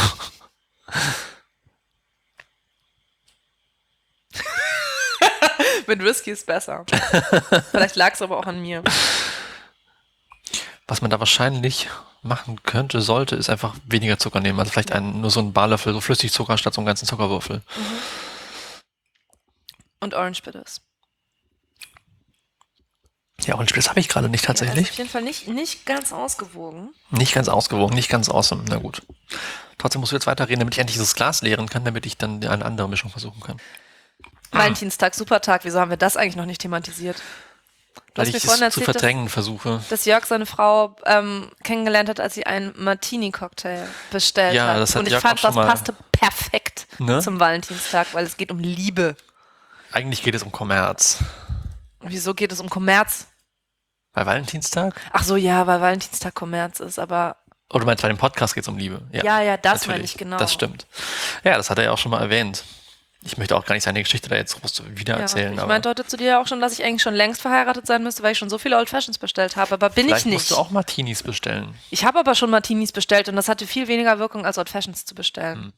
Mit Whisky ist besser. Vielleicht lag es aber auch an mir. Was man da wahrscheinlich machen könnte, sollte, ist einfach weniger Zucker nehmen. Also vielleicht nur so einen Barlöffel, so Flüssigzucker statt so einen ganzen Zuckerwürfel. Und Orange Bitters. Ja, Orange Bitters habe ich gerade nicht Ja, also tatsächlich. auf jeden Fall nicht ganz ausgewogen. Nicht ganz ausgewogen, nicht ganz awesome. Na gut. Trotzdem musst du jetzt weiterreden, damit ich endlich dieses Glas leeren kann, damit ich dann eine andere Mischung versuchen kann. Valentinstag, Supertag, wieso haben wir das eigentlich noch nicht thematisiert? Du Weil hast mir ich vorhin es zu erzählt, verdrängen versuche. dass Jörg seine Frau kennengelernt hat, als sie einen Martini-Cocktail bestellt Ja, hat. das hat und ich Jörg fand, auch schon das mal- passte perfekt Ne? zum Valentinstag, weil es geht um Liebe. Eigentlich geht es um Kommerz. Wieso geht es um Kommerz? Bei Valentinstag? Ach so, ja, weil Valentinstag Kommerz ist, aber Oder du meinst, bei dem Podcast geht es um Liebe? ja, das natürlich. meine ich genau. Das stimmt. Ja, das hat er ja auch schon mal erwähnt. Ich möchte auch gar nicht seine Geschichte da jetzt groß wieder erzählen. Ich aber meinte heute zu dir ja auch schon, dass ich eigentlich schon längst verheiratet sein müsste, weil ich schon so viele Old Fashions bestellt habe, aber bin ich vielleicht nicht. musst du auch Martinis bestellen. Ich habe aber schon Martinis bestellt und das hatte viel weniger Wirkung, als Old Fashions zu bestellen. Hm.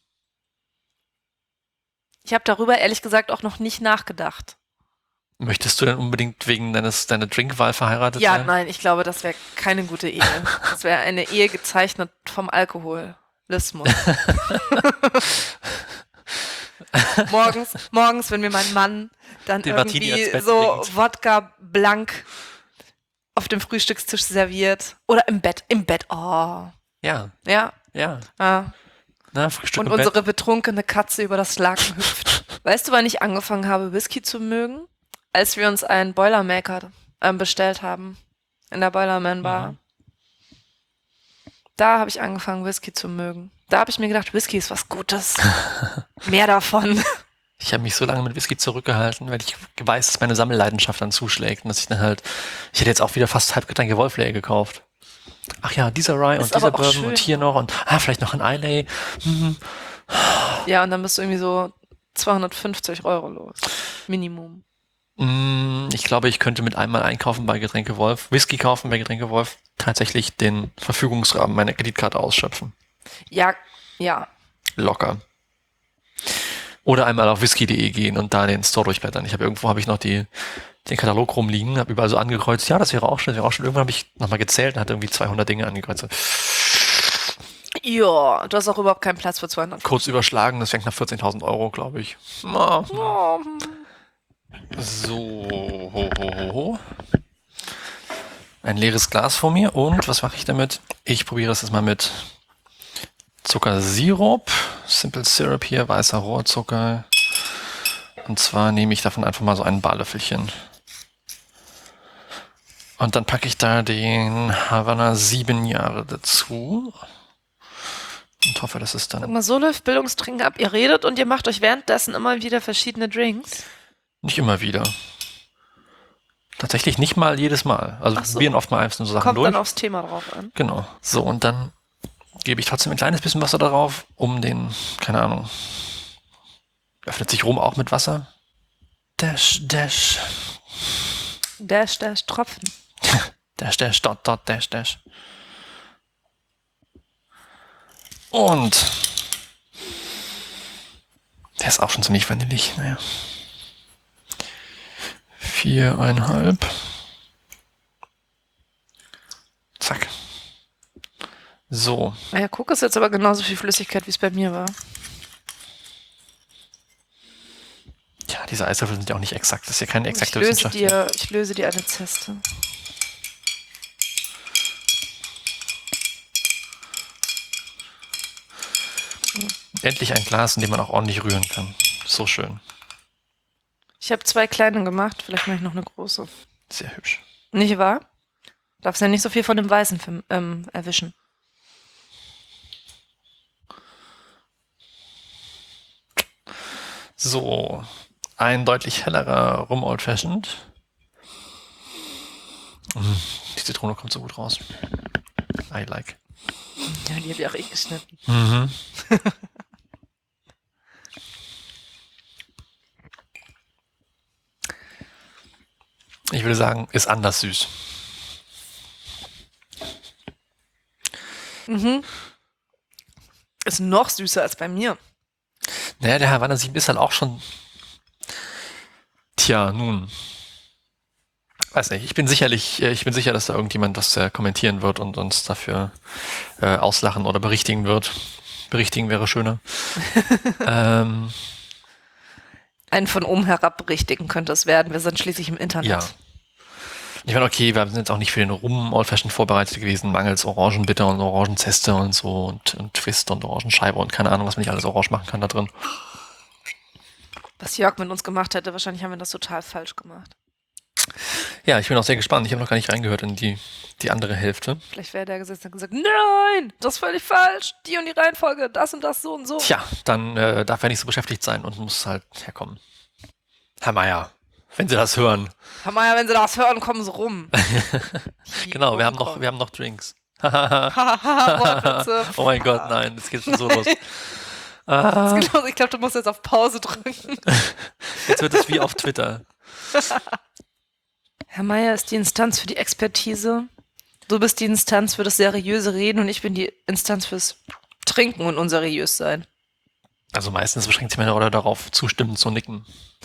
Ich habe darüber ehrlich gesagt auch noch nicht nachgedacht. Möchtest du denn unbedingt wegen deiner Drinkwahl verheiratet Ja, sein? nein, ich glaube, das wäre keine gute Ehe. Das wäre eine Ehe gezeichnet vom Alkoholismus. morgens, wenn mir mein Mann dann Den Martini irgendwie ans Bett so bringt. Wodka blank auf dem Frühstückstisch serviert. Oder im Bett. Oh. Ja, Ja. ja. ja. Na, Frühstück Und im Bett. unsere betrunkene Katze über das Laken hüpft. Weißt du, wann ich angefangen habe, Whisky zu mögen? Als wir uns einen Boilermaker bestellt haben. In der Boilerman Bar. Mhm. Da habe ich angefangen, Whisky zu mögen. Da habe ich mir gedacht, Whisky ist was Gutes. Mehr davon. Ich habe mich so lange mit Whisky zurückgehalten, weil ich weiß, dass meine Sammelleidenschaft dann zuschlägt und dass ich dann halt, ich hätte jetzt auch wieder fast Halbgetränke Wolfley gekauft. Ach ja, dieser Rye und dieser Bourbon und hier noch und vielleicht noch ein Islay. Ja, und dann bist du irgendwie so 250 € los. Minimum. Ich glaube, ich könnte mit einmal einkaufen bei Getränke Wolf, Whisky kaufen bei Getränke Wolf, tatsächlich den Verfügungsrahmen meiner Kreditkarte ausschöpfen. Ja. Locker. Oder einmal auf whisky.de gehen und da den Store durchblättern. Irgendwo habe ich noch den Katalog rumliegen, habe überall so angekreuzt, ja, das wäre auch schön. Irgendwann habe ich nochmal gezählt und hatte irgendwie 200 Dinge angekreuzt. Ja, du hast auch überhaupt keinen Platz für 200. Kurz überschlagen, das fängt nach 14.000 €, glaube ich. So. Ein leeres Glas vor mir und was mache ich damit? Ich probiere das jetzt mal mit Zuckersirup, Simple Syrup hier, weißer Rohrzucker. Und zwar nehme ich davon einfach mal so ein Barlöffelchen. Und dann packe ich da den Havana 7 Jahre dazu. Und hoffe, dass es dann... Guck mal, so läuft Bildungstrinken ab. Ihr redet und ihr macht euch währenddessen immer wieder verschiedene Drinks. Nicht immer wieder. Tatsächlich nicht mal jedes Mal. Also wir probieren oft mal einzelne Sachen Kommt durch. Dann aufs Thema drauf an. Genau. So, und dann gebe ich trotzdem ein kleines bisschen Wasser darauf, um den, keine Ahnung, öffnet sich Rum auch mit Wasser? Dash, Dash. Dash, Dash, Tropfen. Dash, Dash, Dot, Dot, Dash, Dash. Und der ist auch schon ziemlich vanillig. Naja. 4,5. Zack. So. Naja, guck, ist jetzt aber genauso viel Flüssigkeit, wie es bei mir war. Ja, diese Eiswürfel sind ja auch nicht exakt. Das ist ja keine exakte Wissenschaft. Ich löse dir eine Zeste. Endlich ein Glas, in dem man auch ordentlich rühren kann. So schön. Ich habe 2 kleine gemacht, vielleicht mache ich noch eine große. Sehr hübsch. Nicht wahr? Darfst ja nicht so viel von dem Weißen erwischen. So, ein deutlich hellerer Rum Old Fashioned. Die Zitrone kommt so gut raus. I like. Ja, die habe ich auch geschnitten. Mhm. Ich würde sagen, ist anders süß. Mhm. Ist noch süßer als bei mir. Naja, der Havana 7 ist halt auch schon... Tja, nun... Weiß nicht, ich bin sicher, dass da irgendjemand das kommentieren wird und uns dafür auslachen oder berichtigen wird. Berichtigen wäre schöner. Einen von oben herab berichtigen könnte es werden. Wir sind schließlich im Internet. Ja. Ich meine, okay, wir sind jetzt auch nicht für den Rum Old Fashioned vorbereitet gewesen, mangels Orangenbitter und Orangenzeste und so und Twist und Orangenscheibe und keine Ahnung, was man nicht alles orange machen kann da drin. Was Jörg mit uns gemacht hätte, wahrscheinlich haben wir das total falsch gemacht. Ja, ich bin auch sehr gespannt. Ich habe noch gar nicht reingehört in die andere Hälfte. Vielleicht wäre der gesessen und gesagt, nein, das ist völlig falsch. Die und die Reihenfolge, das und das, so und so. Tja, dann darf er nicht so beschäftigt sein und muss halt herkommen. Herr Meier, wenn Sie das hören. Herr Meier, wenn Sie das hören, kommen Sie rum. Genau, wir haben noch Drinks. Wortwitze. Oh mein Gott, nein, das geht schon so los. Ich glaube, du musst jetzt auf Pause drücken. Jetzt wird es wie auf Twitter. Herr Meier ist die Instanz für die Expertise. Du bist die Instanz für das seriöse Reden und ich bin die Instanz fürs Trinken und unseriös sein. Also meistens beschränkt sich meine Rolle darauf, zustimmend zu nicken.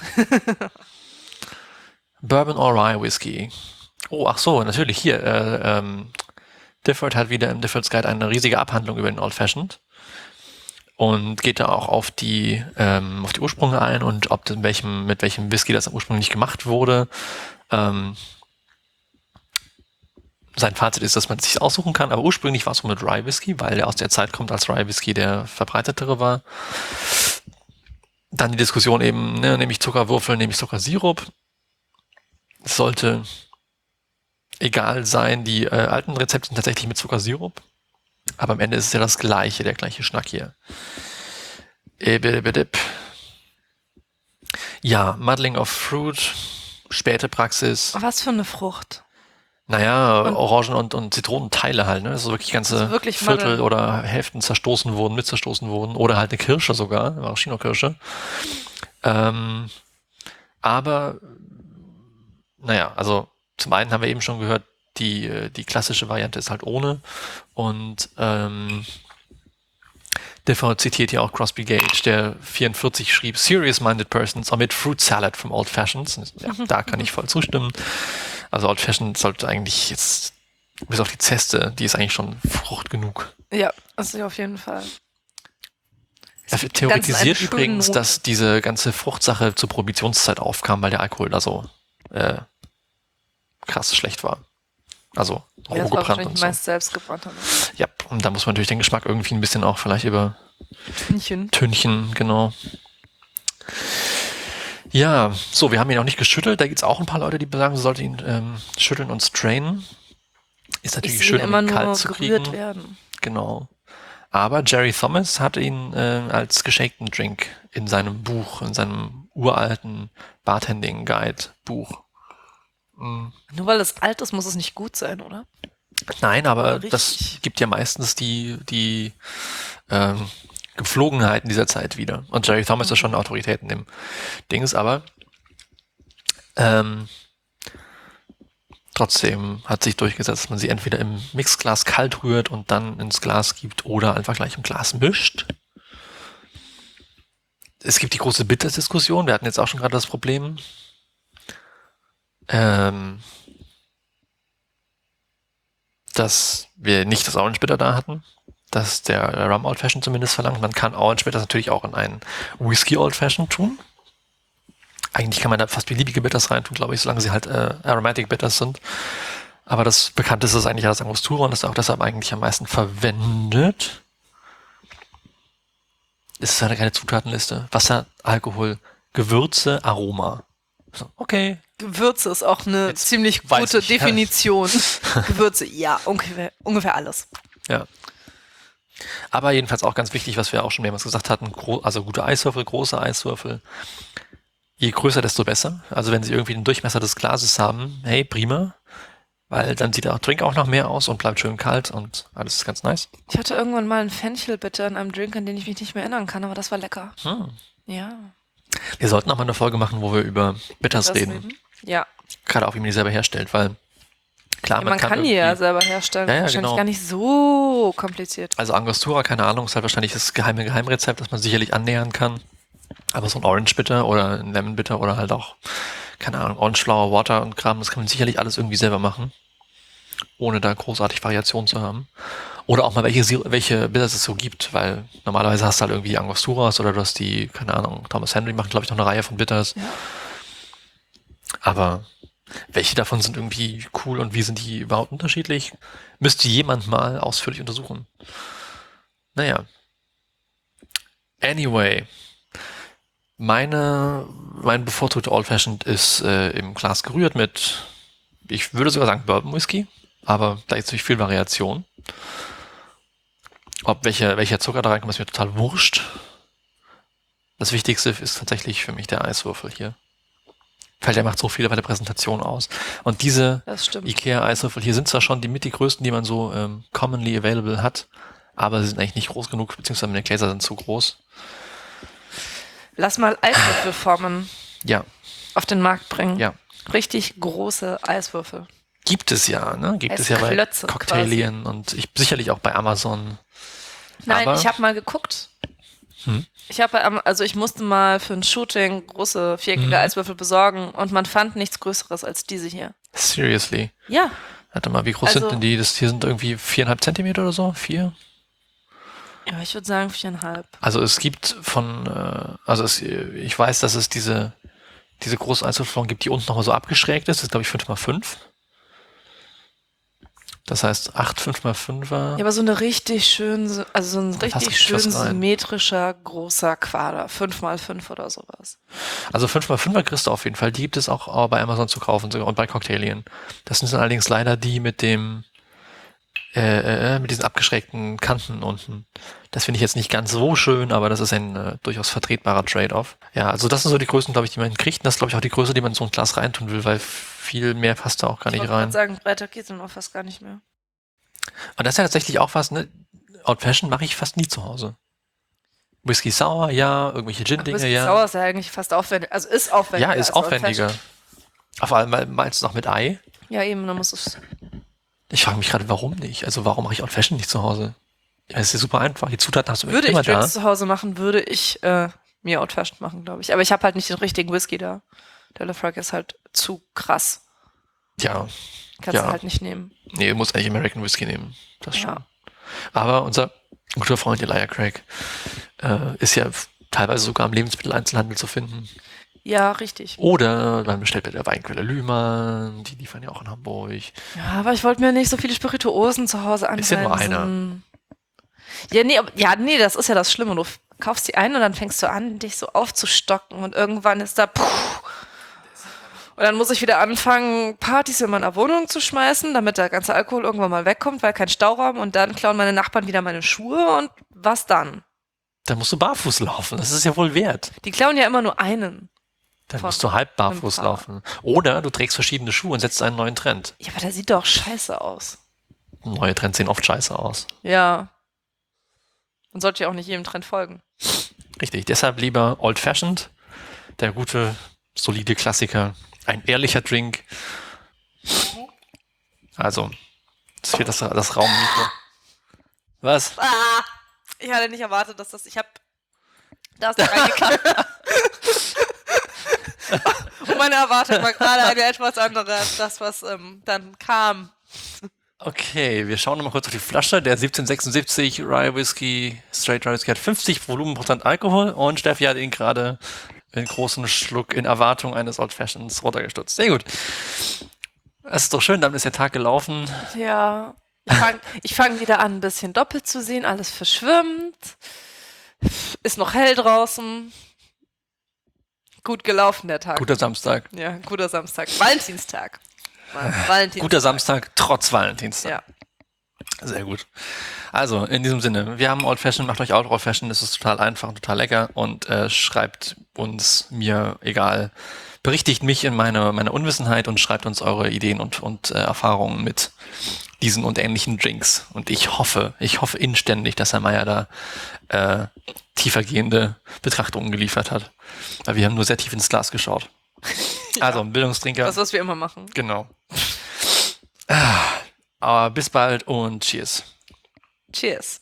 Bourbon or Rye Whisky. Oh, ach so, natürlich hier. Difford hat wieder im Difford's Guide eine riesige Abhandlung über den Old Fashioned und geht da auch auf die Ursprünge ein und mit welchem Whisky das ursprünglich gemacht wurde. Sein Fazit ist, dass man es sich aussuchen kann, aber ursprünglich war es mit Rye Whisky, weil der aus der Zeit kommt, als Rye Whisky der verbreitetere war. Dann die Diskussion eben, nehme ich Zuckerwürfel, nehme ich Zuckersirup. Es sollte egal sein, die alten Rezepte sind tatsächlich mit Zuckersirup, aber am Ende ist es ja das Gleiche, der gleiche Schnack hier. Ja, Muddling of Fruit, späte Praxis. Was für eine Frucht. Naja, Orangen- und Zitronenteile halt, ne? Das ist wirklich ganze wirklich Viertel Maddeln. oder Hälften zerstoßen wurden. Oder halt eine Kirsche sogar, Maraschino-Kirsche. Aber, naja, also zum einen haben wir eben schon gehört, die klassische Variante ist halt ohne. Und Differ zitiert ja auch Crosby Gage, der 44 schrieb, Serious-minded persons omit fruit salad from Old Fashions. Ja, da kann ich voll zustimmen. Also Old Fashioned sollte eigentlich jetzt, bis auf die Zeste, die ist eigentlich schon Frucht genug. Ja, also auf jeden Fall. Er theoretisiert einen übrigens, schönen dass diese ganze Fruchtsache zur Prohibitionszeit aufkam, weil der Alkohol da so krass schlecht war. Also Ja, das war roh gebrannt wahrscheinlich und so. meist selbst gebrannt. Ja, und da muss man natürlich den Geschmack irgendwie ein bisschen auch vielleicht über Tünchen, genau. Ja, so, wir haben ihn auch nicht geschüttelt. Da gibt es auch ein paar Leute, die sagen, sie sollte ihn schütteln und strainen. Ist natürlich schön, immer um ihn nur kalt zu gerührt kriegen. werden. Genau. Aber Jerry Thomas hatte ihn als geshaken Drink in seinem Buch, in seinem uralten Bartending-Guide-Buch. Nur weil es alt ist, muss es nicht gut sein, oder? Nein, aber Richtig. das gibt ja meistens die Gepflogenheiten dieser Zeit wieder. Und Jerry Thomas ist schon eine Autorität in dem Dings, aber trotzdem hat sich durchgesetzt, dass man sie entweder im Mixglas kalt rührt und dann ins Glas gibt oder einfach gleich im Glas mischt. Es gibt die große Bitters-Diskussion. Wir hatten jetzt auch schon gerade das Problem, dass wir nicht das Orange Bitter da hatten, dass der Rum Old Fashioned zumindest verlangt. Man kann Orange Bitters natürlich auch in einen Whisky Old Fashioned tun. Eigentlich kann man da fast beliebige Bitters reintun, glaube ich, solange sie halt Aromatic Bitters sind. Aber das Bekannteste ist eigentlich das Angostura und das ist auch deshalb eigentlich am meisten verwendet. Es ist eine kleine Zutatenliste. Wasser, Alkohol, Gewürze, Aroma. So, okay. Gewürze ist auch eine Jetzt ziemlich weiß gute ich. Definition. Gewürze, ja, ungefähr alles. Ja. Aber jedenfalls auch ganz wichtig, was wir auch schon mehrmals gesagt hatten, also gute Eiswürfel, große Eiswürfel. Je größer, desto besser. Also wenn sie irgendwie den Durchmesser des Glases haben, hey, prima. Weil dann sieht der Drink auch noch mehr aus und bleibt schön kalt und alles ist ganz nice. Ich hatte irgendwann mal einen Fenchel-Bitter in einem Drink, an den ich mich nicht mehr erinnern kann, aber das war lecker. Ja. Wir sollten auch mal eine Folge machen, wo wir über Bitters reden. Ja. Gerade auch, wie man die selber herstellt, weil klar, Man kann die ja irgendwie- selber herstellen. Ja, ja, Wahrscheinlich genau. gar nicht so kompliziert. Also Angostura, keine Ahnung, ist halt wahrscheinlich das Geheimrezept, das man sicherlich annähern kann. Aber so ein Orange Bitter oder ein Lemon Bitter oder halt auch, keine Ahnung, Orange Flower Water und Kram, das kann man sicherlich alles irgendwie selber machen. Ohne da großartig Variation zu haben. Oder auch mal welche Bitters es so gibt, weil normalerweise hast du halt irgendwie Angosturas oder du hast die, keine Ahnung, Thomas Henry macht, glaube ich, noch eine Reihe von Bitters. Ja. Aber welche davon sind irgendwie cool und wie sind die überhaupt unterschiedlich? Müsste jemand mal ausführlich untersuchen. Naja. Anyway. Mein bevorzugter Old Fashioned ist im Glas gerührt mit, ich würde sogar sagen Bourbon Whisky, aber da ist natürlich viel Variation. Ob welcher Zucker da reinkommt, ist mir total wurscht. Das Wichtigste ist tatsächlich für mich der Eiswürfel hier. Weil der macht so viel bei der Präsentation aus. Und diese Das stimmt. Ikea-Eiswürfel hier sind zwar schon die größten, die man so commonly available hat, aber sie sind eigentlich nicht groß genug, beziehungsweise meine Gläser sind zu groß. Lass mal Eiswürfelformen Ja, auf den Markt bringen. ja. Richtig große Eiswürfel. Gibt es ja, ne? Gibt es ja bei Eisklötze Cocktailien und sicherlich auch bei Amazon. Nein, Aber- ich habe mal geguckt. Ich musste mal für ein Shooting große viereckige Eiswürfel besorgen und man fand nichts Größeres als diese hier. Seriously. Ja, Warte mal, wie groß Also- sind denn die? Das hier sind irgendwie 4,5 Zentimeter oder so? 4? ja, ich würde sagen 4,5. Also es gibt ich weiß, dass es diese große Eiswürfelform gibt, die unten nochmal so abgeschrägt ist. Das ist, glaube ich, 5x5. Das heißt 8 5x5er. Ja, aber so eine richtig schön, also so ein passt richtig schön fast rein. symmetrischer, großer Quader. 5x5 oder sowas. Also 5x5er kriegst du auf jeden Fall. Die gibt es auch bei Amazon zu kaufen sogar und bei Cocktailien. Das sind allerdings leider die mit dem mit diesen abgeschrägten Kanten unten. Das finde ich jetzt nicht ganz so schön, aber das ist ein durchaus vertretbarer Trade-off. Ja, also das sind so die Größen, glaube ich, die man kriegt. Und das ist, glaube ich, auch die Größe, die man in so ein Glas reintun will, weil viel mehr passt da auch gar nicht rein. Ich wollte sagen, breiter geht dann auch fast gar nicht mehr. Und das ist ja tatsächlich auch was, ne? Old Fashioned mache ich fast nie zu Hause. Whisky Sour, ja, irgendwelche Gin-Dinge, ja. Whisky Sour ist ja eigentlich fast aufwendig, also ist aufwendiger. Ja, ist aufwendiger. Vor allem meinst du noch mit Ei? Ja, eben, dann muss es... Ich frage mich gerade, warum nicht? Also warum mache ich Old Fashioned nicht zu Hause? Ja, es ist ja super einfach. Die Zutaten hast du immer da. Würde ich Drinks zu Hause machen, würde ich mir Old Fashioned machen, glaube ich. Aber ich habe halt nicht den richtigen Whisky da. Der Lafroig ist halt zu krass. Ja. Kannst du halt nicht nehmen. Nee, du musst eigentlich American Whisky nehmen. Das schon. Ja. Aber unser guter Freund Elijah Craig ist ja teilweise sogar im Lebensmitteleinzelhandel zu finden. Ja, richtig. Oder man bestellt bei der Weinquelle Lühmann, die liefern ja auch in Hamburg. Ja, aber ich wollte mir nicht so viele Spirituosen zu Hause anwenden. Ist ja nur einer. Ja, nee, das ist ja das Schlimme. Du kaufst die ein und dann fängst du an, dich so aufzustocken und irgendwann ist da und dann muss ich wieder anfangen, Partys in meiner Wohnung zu schmeißen, damit der ganze Alkohol irgendwann mal wegkommt, weil kein Stauraum und dann klauen meine Nachbarn wieder meine Schuhe und was dann? Dann musst du barfuß laufen, das ist ja wohl wert. Die klauen ja immer nur einen. Dann musst du halb barfuß laufen. Oder du trägst verschiedene Schuhe und setzt einen neuen Trend. Ja, aber der sieht doch scheiße aus. Neue Trends sehen oft scheiße aus. Ja. Man sollte ja auch nicht jedem Trend folgen. Richtig, deshalb lieber Old Fashioned, der gute, solide Klassiker, ein ehrlicher Drink. Also, das wird das Raummikro. Was? Ich hatte nicht erwartet, dass das... Ich hab das da reingekackt. Und meine Erwartung war gerade eine etwas andere als das, was dann kam. Okay, wir schauen nochmal kurz auf die Flasche. Der 1776 Rye Whisky, Straight Rye Whisky hat 50 Volumenprozent Alkohol und Steffi hat ihn gerade einen großen Schluck in Erwartung eines Old Fashions runtergestutzt. Sehr gut. Das ist doch schön, dann ist der Tag gelaufen. Ja, ich fang wieder an, ein bisschen doppelt zu sehen. Alles verschwimmt. Ist noch hell draußen. Gut gelaufen, der Tag. Guter Samstag. Ja, guter Samstag. Valentinstag. Valentinstag. Guter Samstag, trotz Valentinstag. Ja. Sehr gut. Also, in diesem Sinne, wir haben Old Fashioned, macht euch auch Old Fashioned, das ist total einfach und total lecker und schreibt uns, mir egal, berichtigt mich in meiner Unwissenheit und schreibt uns eure Ideen und Erfahrungen mit diesen und ähnlichen Drinks. Und ich hoffe inständig, dass Herr Meier da tiefergehende Betrachtungen geliefert hat. Weil wir haben nur sehr tief ins Glas geschaut. Ja. Also, ein Bildungstrinker. Das, was wir immer machen. Genau. Aber bis bald und cheers. Cheers.